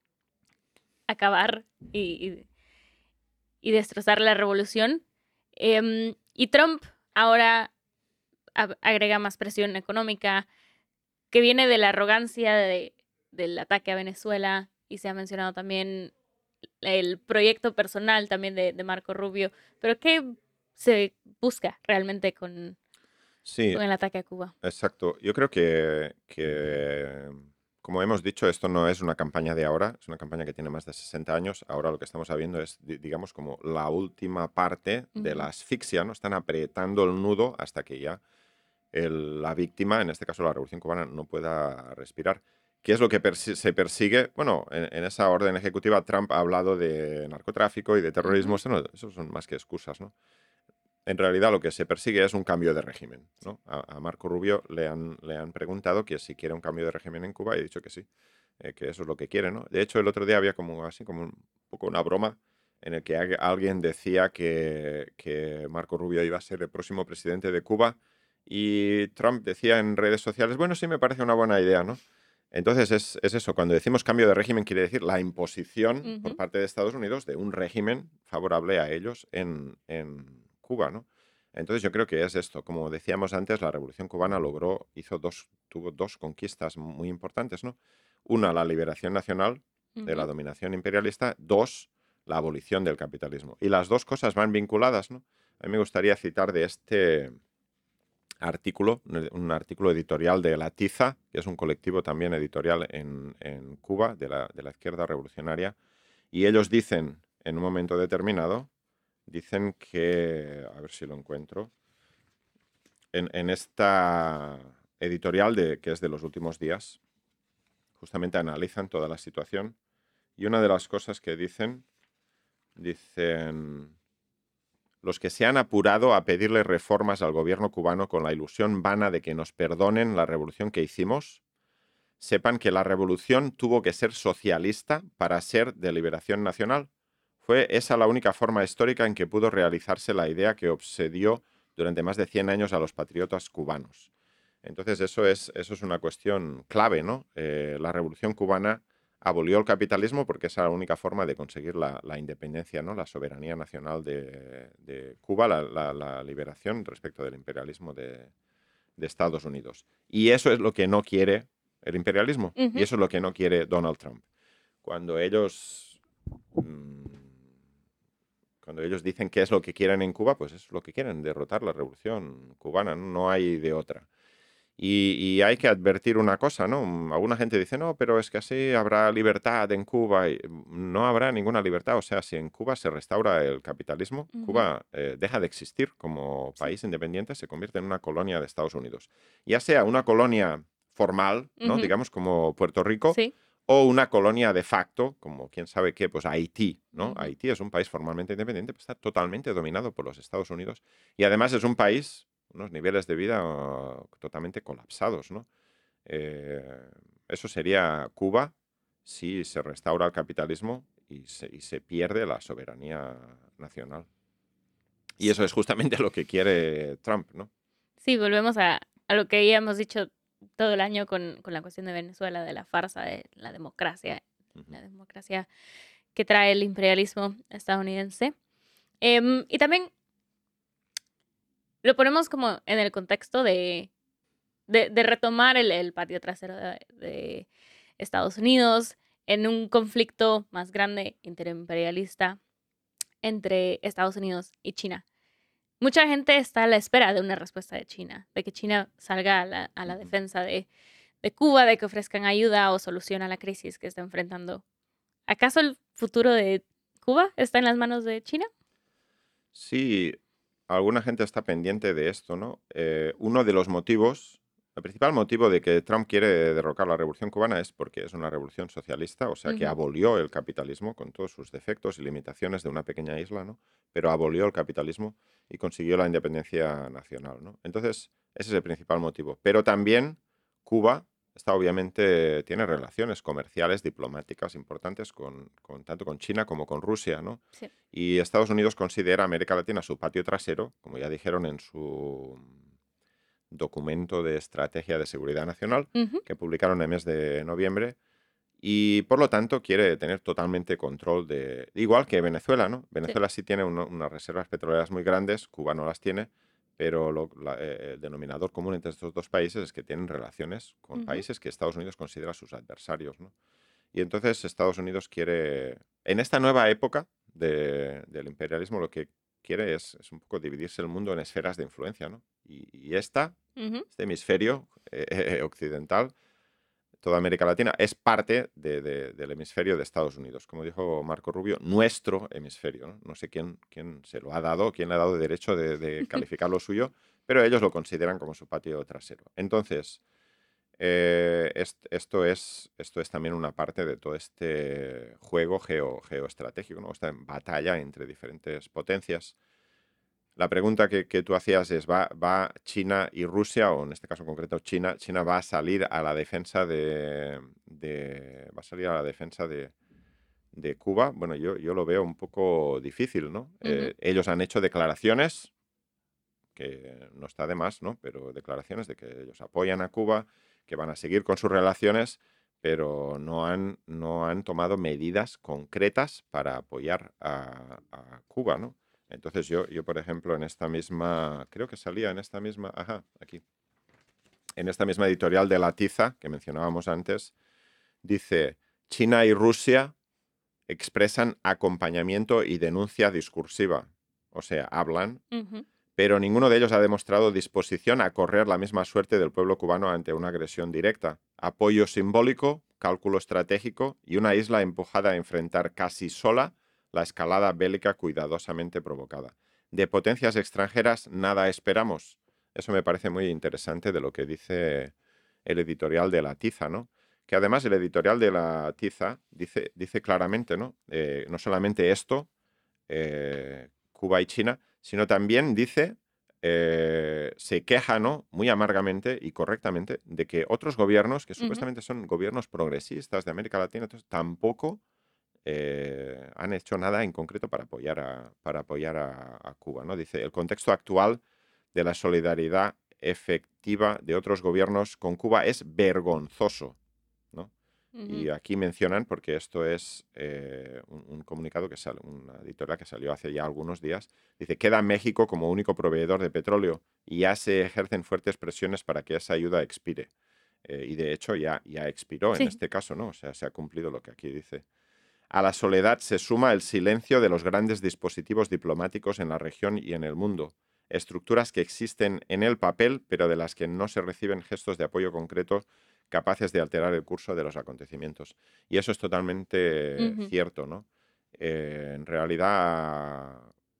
acabar y, y, y destrozar la revolución. Eh, y Trump ahora agrega más presión económica que viene de la arrogancia de, del ataque a Venezuela, y se ha mencionado también el proyecto personal también de, de Marco Rubio. Pero ¿qué se busca realmente con, sí, con el ataque a Cuba? Exacto. Yo creo que, que, como hemos dicho, esto no es una campaña de ahora, es una campaña que tiene más de sesenta años. Ahora lo que estamos viendo es, digamos, como la última parte uh-huh. de la asfixia, ¿no? Están apretando el nudo hasta que ya el, la víctima, en este caso la Revolución Cubana, no pueda respirar. ¿Qué es lo que persi- se persigue? Bueno, en, en esa orden ejecutiva Trump ha hablado de narcotráfico y de terrorismo. Uh-huh. Eso, no, eso son más que excusas, ¿no? En realidad lo que se persigue es un cambio de régimen, ¿no? A, a Marco Rubio le han, le han preguntado que si quiere un cambio de régimen en Cuba y ha dicho que sí, eh, que eso es lo que quiere, ¿no? De hecho, el otro día había como así como un poco una broma en el que alguien decía que, que Marco Rubio iba a ser el próximo presidente de Cuba y Trump decía en redes sociales, bueno, sí me parece una buena idea, ¿no? Entonces es, es eso, cuando decimos cambio de régimen quiere decir la imposición uh-huh. por parte de Estados Unidos de un régimen favorable a ellos en, en Cuba, ¿no? Entonces yo creo que es esto. Como decíamos antes, la Revolución Cubana logró, hizo dos, tuvo dos conquistas muy importantes, ¿no? Una, la liberación nacional uh-huh. de la dominación imperialista. Dos, la abolición del capitalismo. Y las dos cosas van vinculadas, ¿no? A mí me gustaría citar de este artículo, un artículo editorial de La Tiza, que es un colectivo también editorial en, en Cuba, de la, de la izquierda revolucionaria, y ellos dicen, en un momento determinado, dicen que, a ver si lo encuentro, en, en esta editorial de, que es de los últimos días, justamente analizan toda la situación, y una de las cosas que dicen, dicen... Los que se han apurado a pedirle reformas al gobierno cubano con la ilusión vana de que nos perdonen la revolución que hicimos, sepan que la revolución tuvo que ser socialista para ser de liberación nacional. Fue esa la única forma histórica en que pudo realizarse la idea que obsedió durante más de cien años a los patriotas cubanos. Entonces eso es, eso es una cuestión clave, ¿no? Eh, la Revolución Cubana abolió el capitalismo porque esa era la única forma de conseguir la, la independencia, ¿no? La soberanía nacional de, de Cuba, la, la, la liberación respecto del imperialismo de, de Estados Unidos. Y eso es lo que no quiere el imperialismo. Uh-huh. Y eso es lo que no quiere Donald Trump. Cuando ellos... Mmm, Cuando ellos dicen qué es lo que quieren en Cuba, pues es lo que quieren, derrotar la revolución cubana, no, no hay de otra. Y, y hay que advertir una cosa, ¿no? Alguna gente dice, no, pero es que así habrá libertad en Cuba. Y no habrá ninguna libertad. O sea, si en Cuba se restaura el capitalismo, uh-huh. Cuba eh, deja de existir como país sí. independiente, se convierte en una colonia de Estados Unidos. Ya sea una colonia formal, ¿no? Uh-huh. Digamos, como Puerto Rico, sí. o una colonia de facto, como quién sabe qué, pues Haití, ¿no? Uh-huh. Haití es un país formalmente independiente, pero está totalmente dominado por los Estados Unidos. Y además es un país... unos niveles de vida uh, totalmente colapsados, ¿no? Eh, eso sería Cuba si se restaura el capitalismo y se, y se pierde la soberanía nacional. Y eso es justamente lo que quiere Trump, ¿no? Sí, volvemos a, a lo que ya hemos dicho todo el año con, con la cuestión de Venezuela, de la farsa de la democracia, uh-huh. la democracia que trae el imperialismo estadounidense. Eh, y también lo ponemos como en el contexto de, de, de retomar el, el patio trasero de, de Estados Unidos en un conflicto más grande interimperialista entre Estados Unidos y China. Mucha gente está a la espera de una respuesta de China, de que China salga a la, a la defensa de, de Cuba, de que ofrezcan ayuda o solución a la crisis que está enfrentando. ¿Acaso el futuro de Cuba está en las manos de China? Sí, alguna gente está pendiente de esto, ¿no? Eh, uno de los motivos, el principal motivo de que Trump quiere derrocar la revolución cubana es porque es una revolución socialista, o sea, uh-huh. que abolió el capitalismo con todos sus defectos y limitaciones de una pequeña isla, ¿no? Pero abolió el capitalismo y consiguió la independencia nacional, ¿no? Entonces, ese es el principal motivo. Pero también Cuba está obviamente, tiene relaciones comerciales, diplomáticas importantes con, con tanto con China como con Rusia, ¿no? Sí. Y Estados Unidos considera a América Latina su patio trasero, como ya dijeron en su documento de estrategia de seguridad nacional, uh-huh. que publicaron en el mes de noviembre, y por lo tanto quiere tener totalmente control de... Igual que Venezuela, ¿no? Venezuela sí, sí tiene uno, unas reservas petroleras muy grandes, Cuba no las tiene, pero lo, la, eh, el denominador común entre estos dos países es que tienen relaciones con uh-huh. países que Estados Unidos considera sus adversarios, ¿no? Y entonces Estados Unidos quiere, en esta nueva época de, del imperialismo, lo que quiere es, es un poco dividirse el mundo en esferas de influencia, ¿no? Y, y esta, uh-huh. este hemisferio eh, eh, occidental, toda América Latina, es parte de, de, del hemisferio de Estados Unidos. Como dijo Marco Rubio, nuestro hemisferio, ¿no? No sé quién, quién se lo ha dado, quién le ha dado derecho de, de calificar lo suyo, pero ellos lo consideran como su patio trasero. Entonces, eh, est, esto, es, esto es también una parte de todo este juego geo, geoestratégico, ¿no? Esta batalla entre diferentes potencias. La pregunta que, que tú hacías es, ¿va, ¿va China y Rusia, o en este caso concreto China, China va a salir a la defensa de, de va a salir a la defensa de, de Cuba? Bueno, yo, yo lo veo un poco difícil, ¿no? Uh-huh. Eh, ellos han hecho declaraciones, que no está de más, ¿no? Pero declaraciones de que ellos apoyan a Cuba, que van a seguir con sus relaciones, pero no han, no han tomado medidas concretas para apoyar a, a Cuba, ¿no? Entonces yo, yo, por ejemplo, en esta misma, creo que salía en esta misma, ajá, aquí, en esta misma editorial de La Tiza, que mencionábamos antes, dice, China y Rusia expresan acompañamiento y denuncia discursiva. O sea, hablan, uh-huh. pero ninguno de ellos ha demostrado disposición a correr la misma suerte del pueblo cubano ante una agresión directa. Apoyo simbólico, cálculo estratégico y una isla empujada a enfrentar casi sola la escalada bélica cuidadosamente provocada. De potencias extranjeras nada esperamos. Eso me parece muy interesante de lo que dice el editorial de La Tiza, ¿no? Que además el editorial de La Tiza dice, dice claramente, ¿no? Eh, no solamente esto, eh, Cuba y China, sino también dice, eh, se queja, ¿no? Muy amargamente y correctamente de que otros gobiernos, que uh-huh. supuestamente son gobiernos progresistas de América Latina, entonces, tampoco eh, han hecho nada en concreto para apoyar a, para apoyar a, a Cuba, ¿no? Dice, el contexto actual de la solidaridad efectiva de otros gobiernos con Cuba es vergonzoso, ¿no? Ujú. Y aquí mencionan, porque esto es eh, un, un comunicado que sale, una editorial que salió hace ya algunos días, dice, queda México como único proveedor de petróleo y ya se ejercen fuertes presiones para que esa ayuda expire. Eh, y de hecho ya, ya expiró Sí. en este caso, ¿no? O sea, se ha cumplido lo que aquí dice. A la soledad se suma el silencio de los grandes dispositivos diplomáticos en la región y en el mundo, estructuras que existen en el papel, pero de las que no se reciben gestos de apoyo concreto capaces de alterar el curso de los acontecimientos. Y eso es totalmente Ujú. cierto, ¿no? Eh, en realidad,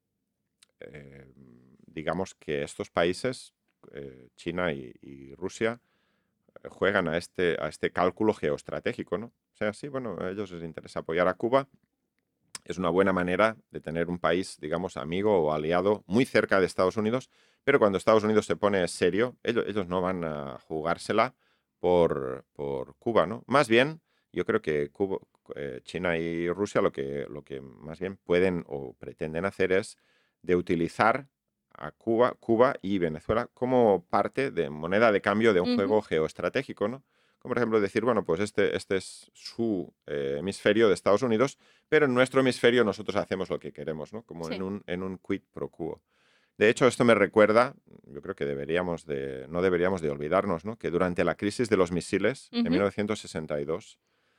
eh, digamos que estos países, eh, China y, y Rusia, eh, juegan a este, a este cálculo geoestratégico, ¿no? O sea, sí, bueno, a ellos les interesa apoyar a Cuba. Es una buena manera de tener un país, digamos, amigo o aliado muy cerca de Estados Unidos, pero cuando Estados Unidos se pone serio, ellos, ellos no van a jugársela por, por Cuba, ¿no? Más bien, yo creo que Cuba, eh, China y Rusia lo que, lo que más bien pueden o pretenden hacer es de utilizar a Cuba, Cuba y Venezuela como parte de moneda de cambio de un Ujú. juego geoestratégico, ¿no? Como por ejemplo decir, bueno, pues este, este es su eh, hemisferio de Estados Unidos, pero en nuestro hemisferio nosotros hacemos lo que queremos, ¿no? Como en Sí. un, en un quid pro quo. De hecho, esto me recuerda, yo creo que deberíamos de, no deberíamos de olvidarnos, ¿no? Que durante la crisis de los misiles en Ujú. mil novecientos sesenta y dos,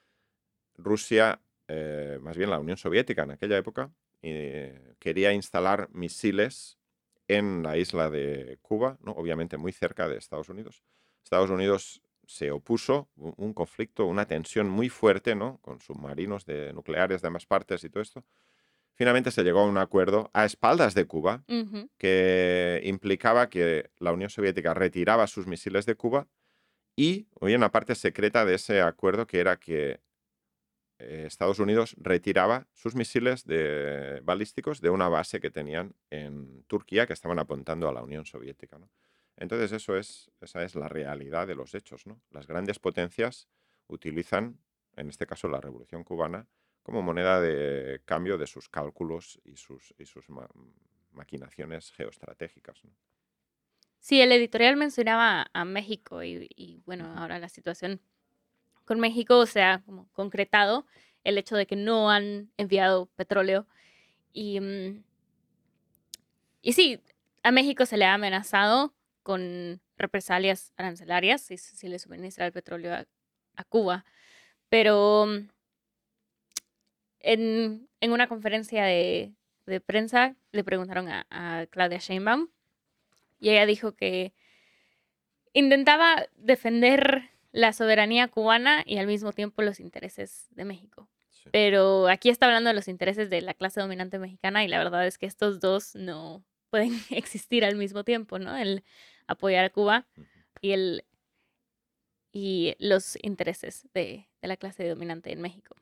Rusia, eh, más bien la Unión Soviética en aquella época, eh, quería instalar misiles en la isla de Cuba, ¿no? Obviamente muy cerca de Estados Unidos. Estados Unidos se opuso, un, un conflicto, una tensión muy fuerte, ¿no? Con submarinos de nucleares de ambas partes y todo esto. Finalmente se llegó a un acuerdo a espaldas de Cuba Ujú. que implicaba que la Unión Soviética retiraba sus misiles de Cuba y había una parte secreta de ese acuerdo que era que eh, Estados Unidos retiraba sus misiles de, balísticos de una base que tenían en Turquía que estaban apuntando a la Unión Soviética, ¿no? Entonces eso es, esa es la realidad de los hechos, ¿no? Las grandes potencias utilizan, en este caso la Revolución Cubana, como moneda de cambio de sus cálculos y sus, y sus ma maquinaciones geoestratégicas, ¿no? Sí, el editorial mencionaba a México y, y bueno, Ujú. ahora la situación con México se ha como concretado el hecho de que no han enviado petróleo y, mm, y sí, a México se le ha amenazado con represalias arancelarias si, si le suministra el petróleo a, a Cuba, pero mm, en, en una conferencia de, de prensa le preguntaron a, a Claudia Sheinbaum y ella dijo que intentaba defender la soberanía cubana y al mismo tiempo los intereses de México. Sí. Pero aquí está hablando de los intereses de la clase dominante mexicana y la verdad es que estos dos no pueden existir al mismo tiempo, ¿no? El apoyar a Cuba Ujú. y, el, y los intereses de, de la clase dominante en México.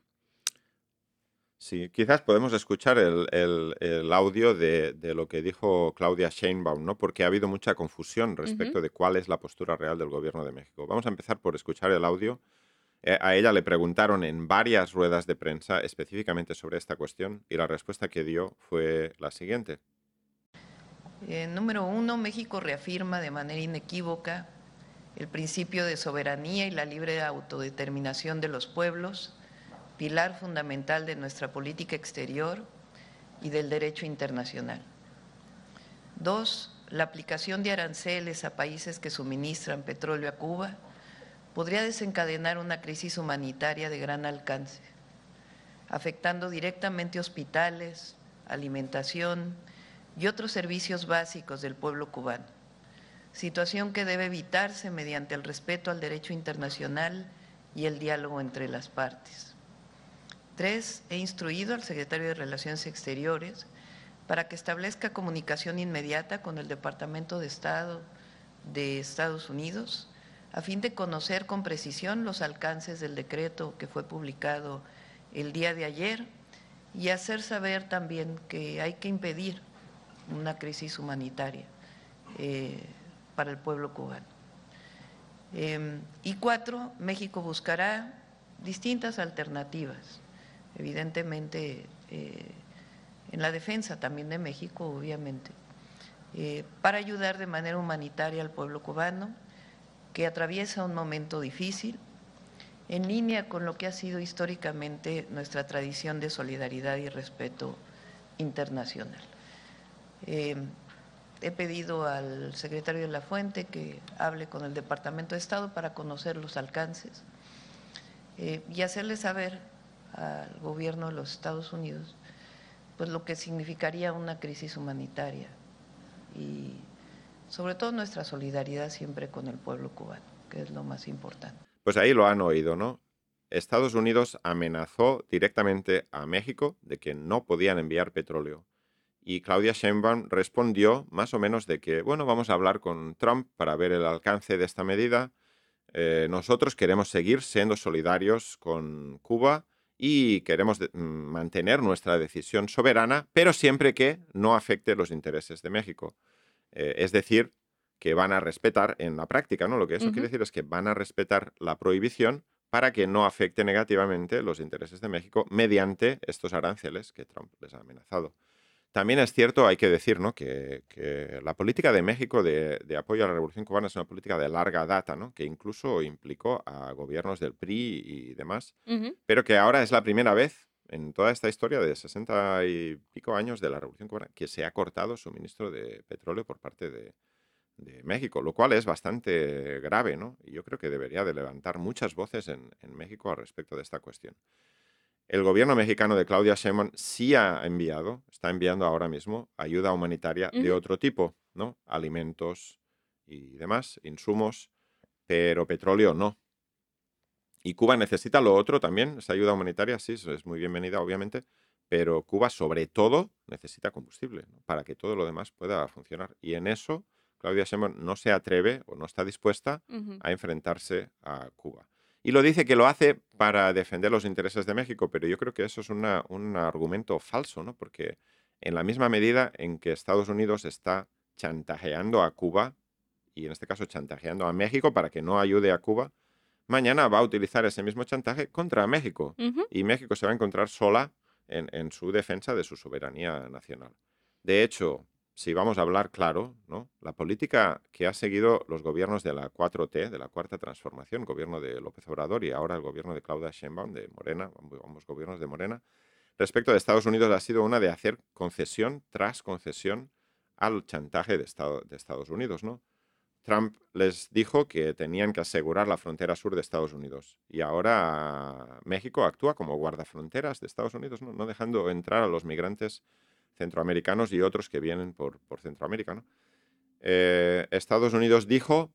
Sí, quizás podemos escuchar el, el- el audio de, de lo que dijo Claudia Sheinbaum, ¿no? Porque ha habido mucha confusión respecto Ujú. de cuál es la postura real del gobierno de México. Vamos a empezar por escuchar el audio. Eh, a ella le preguntaron en varias ruedas de prensa específicamente sobre esta cuestión y la respuesta que dio fue la siguiente. Eh, número uno, México reafirma de manera inequívoca el principio de soberanía y la libre autodeterminación de los pueblos, pilar fundamental de nuestra política exterior y del derecho internacional. Dos, la aplicación de aranceles a países que suministran petróleo a Cuba podría desencadenar una crisis humanitaria de gran alcance, afectando directamente hospitales, alimentación y otros servicios básicos del pueblo cubano, situación que debe evitarse mediante el respeto al derecho internacional y el diálogo entre las partes. Tres, he instruido al secretario de Relaciones Exteriores para que establezca comunicación inmediata con el Departamento de Estado de Estados Unidos a fin de conocer con precisión los alcances del decreto que fue publicado el día de ayer y hacer saber también que hay que impedir una crisis humanitaria eh, para el pueblo cubano. Eh, y cuatro, México buscará distintas alternativas evidentemente eh, en la defensa también de México, obviamente, eh, para ayudar de manera humanitaria al pueblo cubano que atraviesa un momento difícil, en línea con lo que ha sido históricamente nuestra tradición de solidaridad y respeto internacional. Eh, he pedido al secretario de la Fuente que hable con el Departamento de Estado para conocer los alcances eh, y hacerle saber al gobierno de los Estados Unidos pues lo que significaría una crisis humanitaria y sobre todo nuestra solidaridad siempre con el pueblo cubano, que es lo más importante. Pues ahí lo han oído, ¿no? Estados Unidos amenazó directamente a México de que no podían enviar petróleo. Y Claudia Sheinbaum respondió más o menos de que, bueno, vamos a hablar con Trump para ver el alcance de esta medida. Eh, nosotros queremos seguir siendo solidarios con Cuba y queremos de, mantener nuestra decisión soberana, pero siempre que no afecte los intereses de México. Eh, es decir, que van a respetar en la práctica, ¿no? Lo que eso uh-huh. quiere decir es que van a respetar la prohibición para que no afecte negativamente los intereses de México mediante estos aranceles que Trump les ha amenazado. También es cierto, hay que decir, ¿no? que, que la política de México de, de apoyo a la Revolución Cubana es una política de larga data, ¿no? Que incluso implicó a gobiernos del P R I y demás, uh-huh. pero que ahora es la primera vez en toda esta historia de sesenta y pico años de la Revolución Cubana que se ha cortado suministro de petróleo por parte de, de México, lo cual es bastante grave, ¿no? Y yo creo que debería de levantar muchas voces en, en México al respecto de esta cuestión. El gobierno mexicano de Claudia Sheinbaum sí ha enviado, está enviando ahora mismo ayuda humanitaria uh-huh. de otro tipo, ¿no? Alimentos y demás, insumos, pero petróleo no. Y Cuba necesita lo otro también, esa ayuda humanitaria sí es muy bienvenida, obviamente, pero Cuba sobre todo necesita combustible, ¿no? Para que todo lo demás pueda funcionar. Y en eso Claudia Sheinbaum no se atreve o no está dispuesta uh-huh. a enfrentarse a Cuba. Y lo dice que lo hace para defender los intereses de México, pero yo creo que eso es una, un argumento falso, ¿no? Porque en la misma medida en que Estados Unidos está chantajeando a Cuba, y en este caso chantajeando a México para que no ayude a Cuba, mañana va a utilizar ese mismo chantaje contra México. Uh-huh. Y México se va a encontrar sola en, en su defensa de su soberanía nacional. De hecho, si vamos a hablar claro, ¿no? La política que ha seguido los gobiernos de la cuatro T, de la Cuarta Transformación, gobierno de López Obrador y ahora el gobierno de Claudia Sheinbaum, de Morena, ambos gobiernos de Morena, respecto de Estados Unidos ha sido una de hacer concesión tras concesión al chantaje de, Estado, de Estados Unidos, ¿no? Trump les dijo que tenían que asegurar la frontera sur de Estados Unidos y ahora México actúa como guardafronteras de Estados Unidos, ¿no? No dejando entrar a los migrantes centroamericanos y otros que vienen por, por Centroamérica, ¿no? Eh, Estados Unidos dijo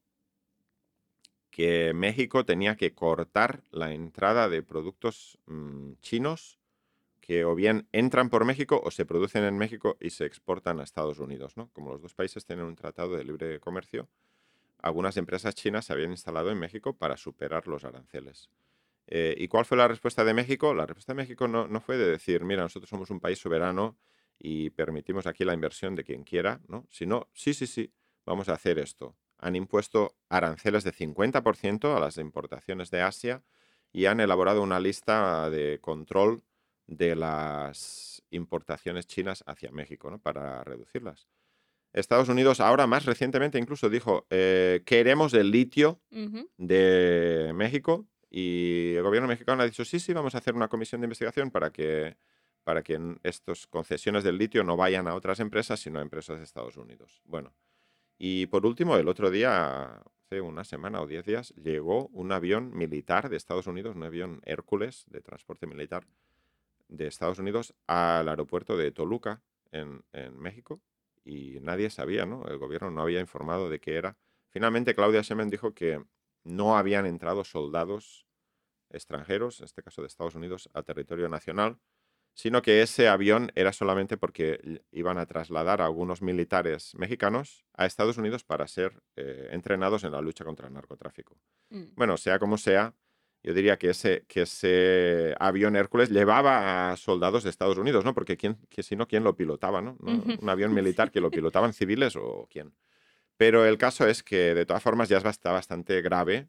que México tenía que cortar la entrada de productos mmm, chinos que o bien entran por México o se producen en México y se exportan a Estados Unidos, ¿no? Como los dos países tienen un tratado de libre comercio, algunas empresas chinas se habían instalado en México para superar los aranceles. Eh, ¿Y cuál fue la respuesta de México? La respuesta de México no, no fue de decir, mira, nosotros somos un país soberano y permitimos aquí la inversión de quien quiera, ¿no? Sino, sí, sí, sí, vamos a hacer esto. Han impuesto aranceles de cincuenta por ciento a las importaciones de Asia y han elaborado una lista de control de las importaciones chinas hacia México, ¿no? Para reducirlas. Estados Unidos ahora, más recientemente, incluso dijo, eh, queremos el litio uh-huh. de México, y el gobierno mexicano ha dicho, sí, sí, vamos a hacer una comisión de investigación para que para que estas concesiones del litio no vayan a otras empresas, sino a empresas de Estados Unidos. Bueno, y por último, el otro día, hace una semana o diez días, llegó un avión militar de Estados Unidos, un avión Hércules de transporte militar de Estados Unidos al aeropuerto de Toluca, en, en México, y nadie sabía, ¿no? El gobierno no había informado de qué era. Finalmente, Claudia Sheinbaum dijo que no habían entrado soldados extranjeros, en este caso de Estados Unidos, a territorio nacional, sino que ese avión era solamente porque iban a trasladar a algunos militares mexicanos a Estados Unidos para ser eh, entrenados en la lucha contra el narcotráfico. Mm. Bueno, sea como sea, yo diría que ese, que ese avión Hércules llevaba a soldados de Estados Unidos, ¿no? Porque quién, que si no, ¿quién lo pilotaba, no? ¿No? Un avión militar, que lo pilotaban civiles o quién. Pero el caso es que, de todas formas, ya está bastante grave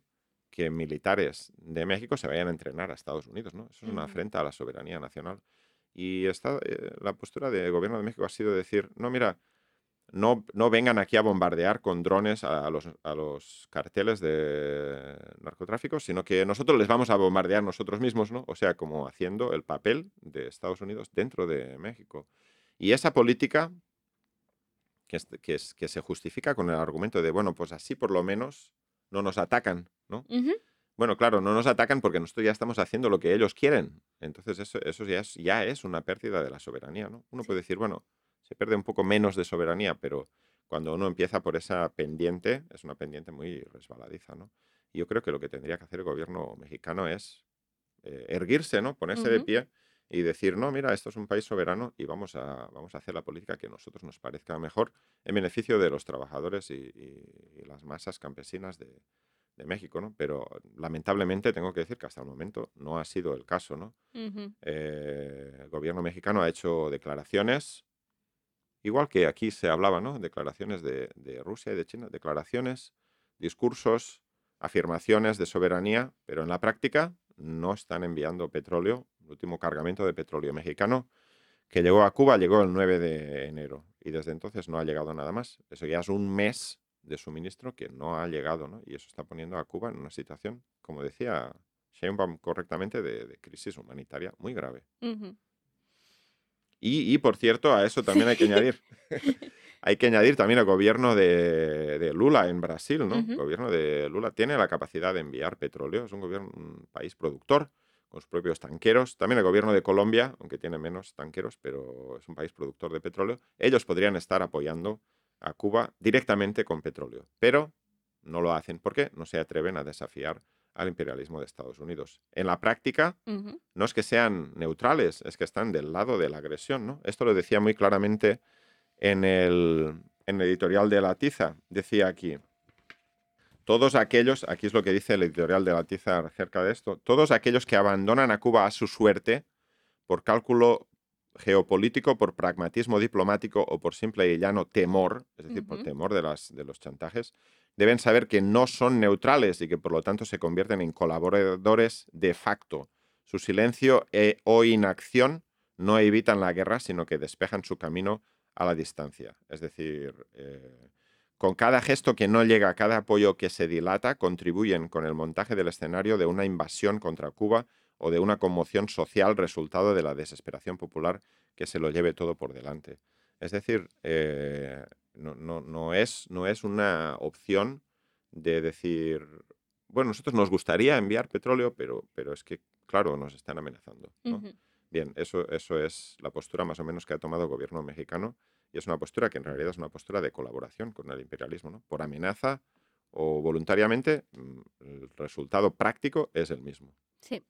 que militares de México se vayan a entrenar a Estados Unidos, ¿no? Eso es una Ujú. afrenta a la soberanía nacional. Y está, eh, la postura del gobierno de México ha sido decir, no, mira, no, no vengan aquí a bombardear con drones a, a los, a los carteles de narcotráfico, sino que nosotros les vamos a bombardear nosotros mismos, ¿no? O sea, como haciendo el papel de Estados Unidos dentro de México. Y esa política que, es- que, es- que se justifica con el argumento de, bueno, pues así por lo menos no nos atacan, ¿no? Ujú. Bueno, claro, no nos atacan porque nosotros ya estamos haciendo lo que ellos quieren. Entonces eso, eso ya, es, ya es una pérdida de la soberanía, ¿no? Uno Sí. puede decir, bueno, se pierde un poco menos de soberanía, pero cuando uno empieza por esa pendiente, es una pendiente muy resbaladiza, ¿no? Y yo creo que lo que tendría que hacer el gobierno mexicano es eh, erguirse, ¿no? Ponerse de Ujú. pie y decir, no, mira, esto es un país soberano y vamos a, vamos a hacer la política que a nosotros nos parezca mejor en beneficio de los trabajadores y, y- y las masas campesinas de, de México, ¿no? Pero lamentablemente tengo que decir que hasta el momento no ha sido el caso, ¿no? Ujú. Eh, el gobierno mexicano ha hecho declaraciones, igual que aquí se hablaba, ¿no? Declaraciones de, de Rusia y de China, declaraciones, discursos, afirmaciones de soberanía, pero en la práctica no están enviando petróleo. El último cargamento de petróleo mexicano que llegó a Cuba llegó el nueve de enero y desde entonces no ha llegado nada más. Eso ya es un mes de suministro que no ha llegado, ¿no? Y eso está poniendo a Cuba en una situación, como decía Sheinbaum correctamente, de, de crisis humanitaria muy grave. Ujú. Y, y, por cierto, a eso también hay que Sí. añadir, hay que añadir también el gobierno de, de Lula en Brasil, ¿no? El Ujú. gobierno de Lula tiene la capacidad de enviar petróleo, es un gobierno, un país productor con sus propios tanqueros. También el gobierno de Colombia, aunque tiene menos tanqueros, pero es un país productor de petróleo. Ellos podrían estar apoyando a Cuba directamente con petróleo, pero no lo hacen. ¿Por qué? No se atreven a desafiar al imperialismo de Estados Unidos. En la práctica, Ujú. no es que sean neutrales, es que están del lado de la agresión, ¿no? Esto lo decía muy claramente en el, en el editorial de La Tiza. Decía aquí, todos aquellos, aquí es lo que dice el editorial de La Tiza acerca de esto, todos aquellos que abandonan a Cuba a su suerte por cálculo geopolítico, por pragmatismo diplomático o por simple y llano temor, es decir, por Ujú. temor de, las, de los chantajes, deben saber que no son neutrales y que por lo tanto se convierten en colaboradores de facto. Su silencio e, o inacción no evitan la guerra, sino que despejan su camino a la distancia. Es decir, eh, con cada gesto que no llega, cada apoyo que se dilata, contribuyen con el montaje del escenario de una invasión contra Cuba o de una conmoción social resultado de la desesperación popular que se lo lleve todo por delante. Es decir, eh, no, no, no, es, no es una opción de decir, bueno, nosotros nos gustaría enviar petróleo, pero, pero es que, claro, nos están amenazando, ¿no? Ujú. Bien, eso, eso es la postura más o menos que ha tomado el gobierno mexicano y es una postura que en realidad es una postura de colaboración con el imperialismo, ¿no? Por amenaza o voluntariamente, mm, el resultado práctico es el mismo. Sí.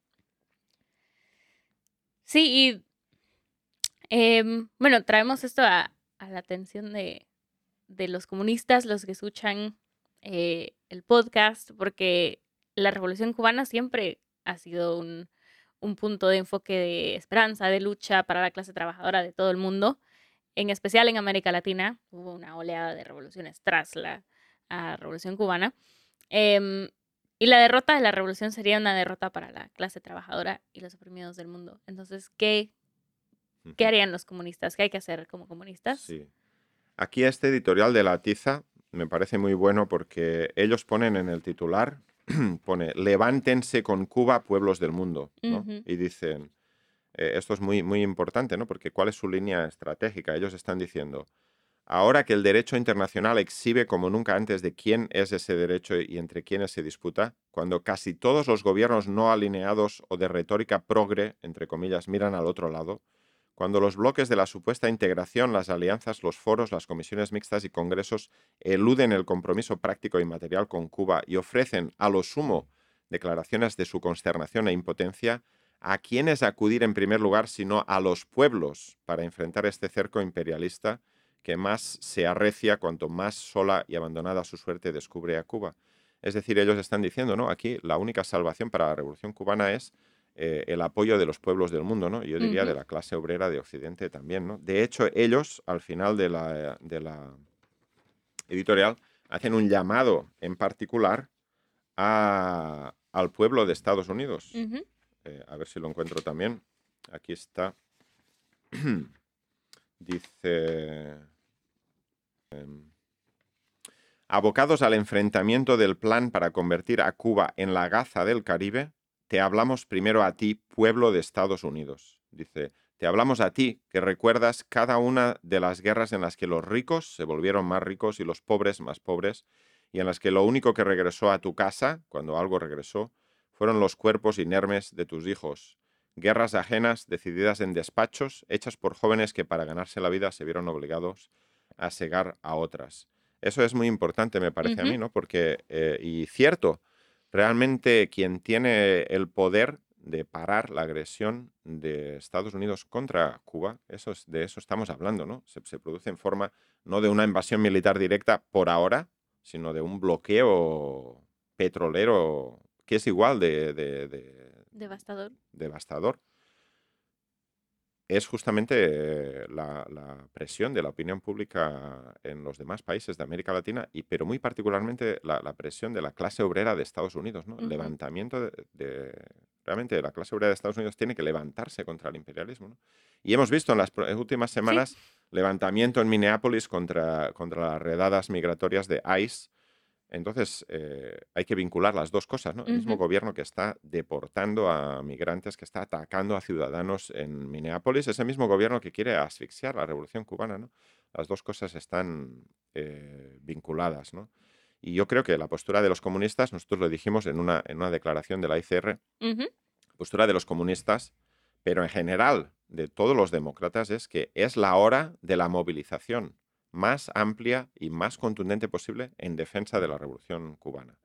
Sí, y em, bueno, traemos esto a, a la atención de, de los comunistas, los que escuchan eh, el podcast, porque la Revolución Cubana siempre ha sido un, un punto de enfoque de esperanza, de lucha para la clase trabajadora de todo el mundo. En especial en América Latina hubo una oleada de revoluciones tras la ah, Revolución Cubana. Em, y la derrota de la revolución sería una derrota para la clase trabajadora y los oprimidos del mundo. Entonces, ¿qué, qué Ujú. harían los comunistas? ¿Qué hay que hacer como comunistas? Sí. Aquí este editorial de La Tiza me parece muy bueno porque ellos ponen en el titular, pone, levántense con Cuba, pueblos del mundo, ¿no? Ujú. Y dicen, eh, esto es muy, muy importante, ¿no? Porque ¿cuál es su línea estratégica? Ellos están diciendo, ahora que el derecho internacional exhibe como nunca antes de quién es ese derecho y entre quiénes se disputa, cuando casi todos los gobiernos no alineados o de retórica progre, entre comillas, miran al otro lado, cuando los bloques de la supuesta integración, las alianzas, los foros, las comisiones mixtas y congresos eluden el compromiso práctico y material con Cuba y ofrecen, a lo sumo, declaraciones de su consternación e impotencia, ¿a quiénes acudir en primer lugar sino a los pueblos para enfrentar este cerco imperialista que más se arrecia cuanto más sola y abandonada su suerte descubre a Cuba? Es decir, ellos están diciendo, ¿no? Aquí la única salvación para la Revolución Cubana es eh, el apoyo de los pueblos del mundo, ¿no? Yo diría Ujú. de la clase obrera de Occidente también, ¿no? De hecho, ellos, al final de la, de la editorial, hacen un llamado en particular a, al pueblo de Estados Unidos. Ujú. Eh, a ver si lo encuentro también. Aquí está. Dice... em, abocados al enfrentamiento del plan para convertir a Cuba en la Gaza del Caribe, te hablamos primero a ti, pueblo de Estados Unidos. Dice, te hablamos a ti, que recuerdas cada una de las guerras en las que los ricos se volvieron más ricos y los pobres más pobres, y en las que lo único que regresó a tu casa, cuando algo regresó, fueron los cuerpos inermes de tus hijos. Guerras ajenas, decididas en despachos, hechas por jóvenes que para ganarse la vida se vieron obligados a cegar a otras. Eso es muy importante, me parece a Ujú. mí, ¿no? Porque, eh, y cierto, realmente quien tiene el poder de parar la agresión de Estados Unidos contra Cuba, eso es- de eso estamos hablando, ¿no? Se, se produce en forma no de una invasión militar directa por ahora, sino de un bloqueo petrolero que es igual de, de- de Devastador. devastador. Es justamente eh, la, la presión de la opinión pública en los demás países de América Latina, y, pero muy particularmente la, la presión de la clase obrera de Estados Unidos, ¿no? El Ujú. levantamiento de, de- realmente la clase obrera de Estados Unidos tiene que levantarse contra el imperialismo, ¿no? Y hemos visto en las pro- últimas Sí. semanas levantamiento en Minneapolis contra, contra las redadas migratorias de ICE. Entonces, eh, hay que vincular las dos cosas, ¿no? El mismo Ujú. gobierno que está deportando a migrantes, que está atacando a ciudadanos en Minneapolis, es el mismo gobierno que quiere asfixiar la revolución cubana, ¿no? Las dos cosas están eh, vinculadas, ¿no? Y yo creo que la postura de los comunistas, nosotros lo dijimos en una, en una declaración de la I C R, Ujú. postura de los comunistas, pero en general de todos los demócratas, es que es la hora de la movilización más amplia y más contundente posible en defensa de la revolución cubana.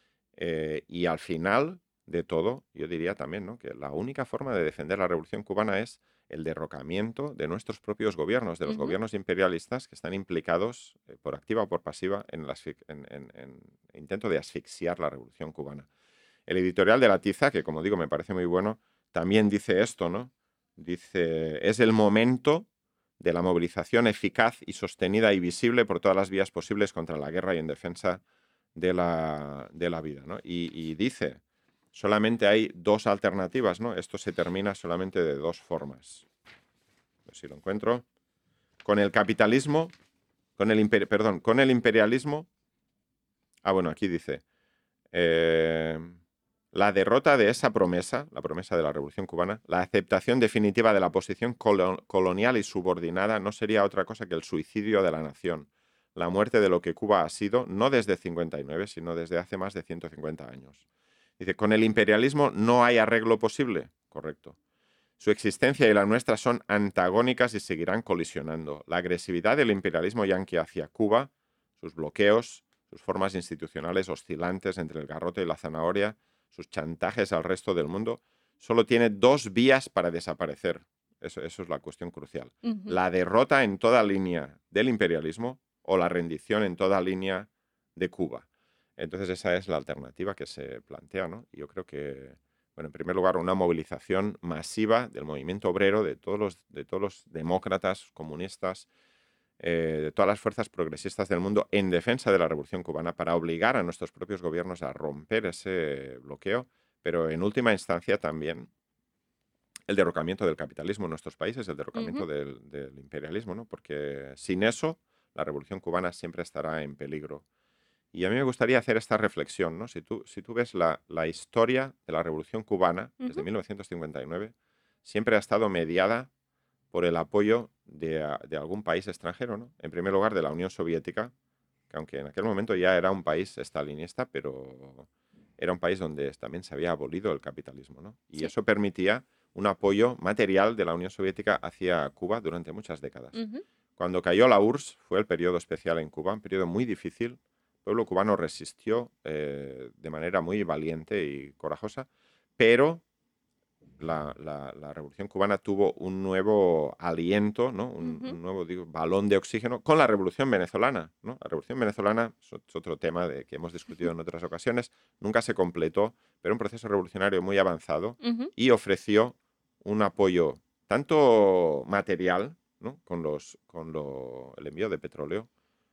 Eh, y al final de todo, yo diría también, ¿no?, que la única forma de defender la revolución cubana es el derrocamiento de nuestros propios gobiernos, de los Ujú. gobiernos imperialistas que están implicados, eh, por activa o por pasiva, en el asfix- en- en- en intento de asfixiar la revolución cubana. El editorial de La Tiza, que como digo me parece muy bueno, también dice esto, ¿no? Dice, es el momento de la movilización eficaz y sostenida y visible por todas las vías posibles contra la guerra y en defensa de la, de la vida, ¿no? Y, y dice, solamente hay dos alternativas, ¿no? Esto se termina solamente de dos formas. A ver si lo encuentro. Con el capitalismo, con el imper- perdón, con el imperialismo. Ah, bueno, aquí dice. eh, la derrota de esa promesa, la promesa de la Revolución Cubana, la aceptación definitiva de la posición colo- colonial y subordinada no sería otra cosa que el suicidio de la nación, la muerte de lo que Cuba ha sido, no desde cincuenta y nueve, sino desde hace más de ciento cincuenta años. Dice, con el imperialismo no hay arreglo posible. Correcto. Su existencia y la nuestra son antagónicas y seguirán colisionando. La agresividad del imperialismo yanqui hacia Cuba, sus bloqueos, sus formas institucionales oscilantes entre el garrote y la zanahoria, sus chantajes al resto del mundo, solo tiene dos vías para desaparecer. Eso, eso es la cuestión crucial. Ujú. La derrota en toda línea del imperialismo o la rendición en toda línea de Cuba. Entonces esa es la alternativa que se plantea, ¿no? Y yo creo que, bueno, en primer lugar, una movilización masiva del movimiento obrero, de todos los, de todos los demócratas, comunistas, eh, de todas las fuerzas progresistas del mundo en defensa de la Revolución Cubana para obligar a nuestros propios gobiernos a romper ese bloqueo, pero en última instancia también el derrocamiento del capitalismo en nuestros países, el derrocamiento Ujú. del, del imperialismo, ¿no? Porque sin eso la Revolución Cubana siempre estará en peligro. Y a mí me gustaría hacer esta reflexión, ¿no? Si tú, si tú ves la, la historia de la Revolución Cubana desde Ujú. mil novecientos cincuenta y nueve, siempre ha estado mediada por el apoyo de, a- de algún país extranjero, ¿no? En primer lugar, de la Unión Soviética, que aunque en aquel momento ya era un país estalinista, pero era un país donde también se había abolido el capitalismo, ¿no? Y Sí. eso permitía un apoyo material de la Unión Soviética hacia Cuba durante muchas décadas. Ujú. Cuando cayó la U R S S fue el periodo especial en Cuba, un periodo muy difícil. El pueblo cubano resistió eh, de manera muy valiente y corajosa, pero la, la- la Revolución Cubana tuvo un nuevo aliento, ¿no? un, Ujú. un nuevo digo, balón de oxígeno con la Revolución Venezolana, ¿no? La Revolución Venezolana es ot- es otro tema de, que hemos discutido en otras ocasiones, nunca se completó, pero un proceso revolucionario muy avanzado Ujú. y ofreció un apoyo tanto material, ¿no? con, los, con lo- el envío de petróleo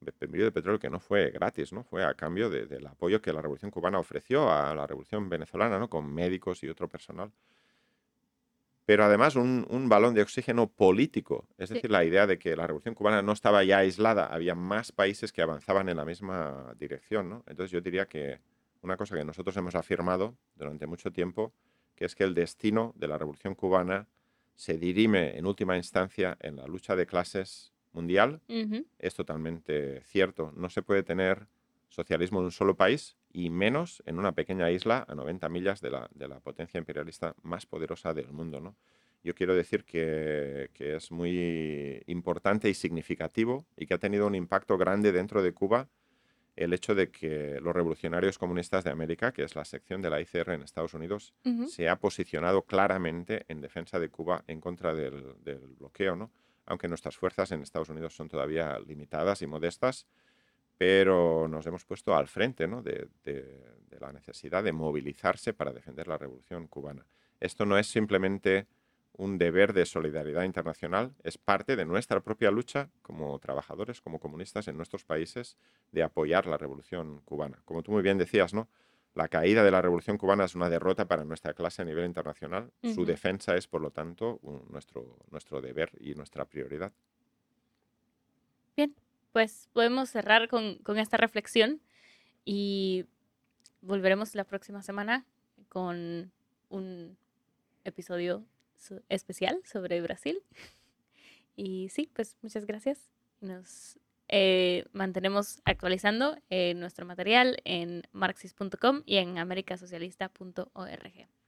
envío de petróleo que no fue gratis, ¿no? Fue a cambio de, del apoyo que la Revolución Cubana ofreció a la Revolución Venezolana, ¿no? Con médicos y otro personal. Pero además un, un balón de oxígeno político, es Sí. decir, la idea de que la Revolución Cubana no estaba ya aislada, había más países que avanzaban en la misma dirección, ¿no? Entonces yo diría que una cosa que nosotros hemos afirmado durante mucho tiempo, que es que el destino de la Revolución Cubana se dirime en última instancia en la lucha de clases mundial. Ujú. Es totalmente cierto. No se puede tener socialismo en un solo país y menos en una pequeña isla a noventa millas de la, de la potencia imperialista más poderosa del mundo, ¿no? Yo quiero decir que, que es muy importante y significativo y que ha tenido un impacto grande dentro de Cuba el hecho de que los revolucionarios comunistas de América, que es la sección de la I C R en Estados Unidos, Ujú. se ha posicionado claramente en defensa de Cuba en contra del, del bloqueo, ¿no? Aunque nuestras fuerzas en Estados Unidos son todavía limitadas y modestas, pero nos hemos puesto al frente, ¿no? de, de, de la necesidad de movilizarse para defender la revolución cubana. Esto no es simplemente un deber de solidaridad internacional, es parte de nuestra propia lucha como trabajadores, como comunistas en nuestros países, de apoyar la revolución cubana. Como tú muy bien decías, ¿no? La caída de la revolución cubana es una derrota para nuestra clase a nivel internacional. Su Ujú. defensa es, por lo tanto, un- nuestro, nuestro deber y nuestra prioridad. Bien, pues podemos cerrar con, con esta reflexión y volveremos la próxima semana con un episodio so- especial sobre Brasil. Y sí, pues muchas gracias. Nos eh, mantenemos actualizando eh, nuestro material en marxist punto com y en americasocialista punto org.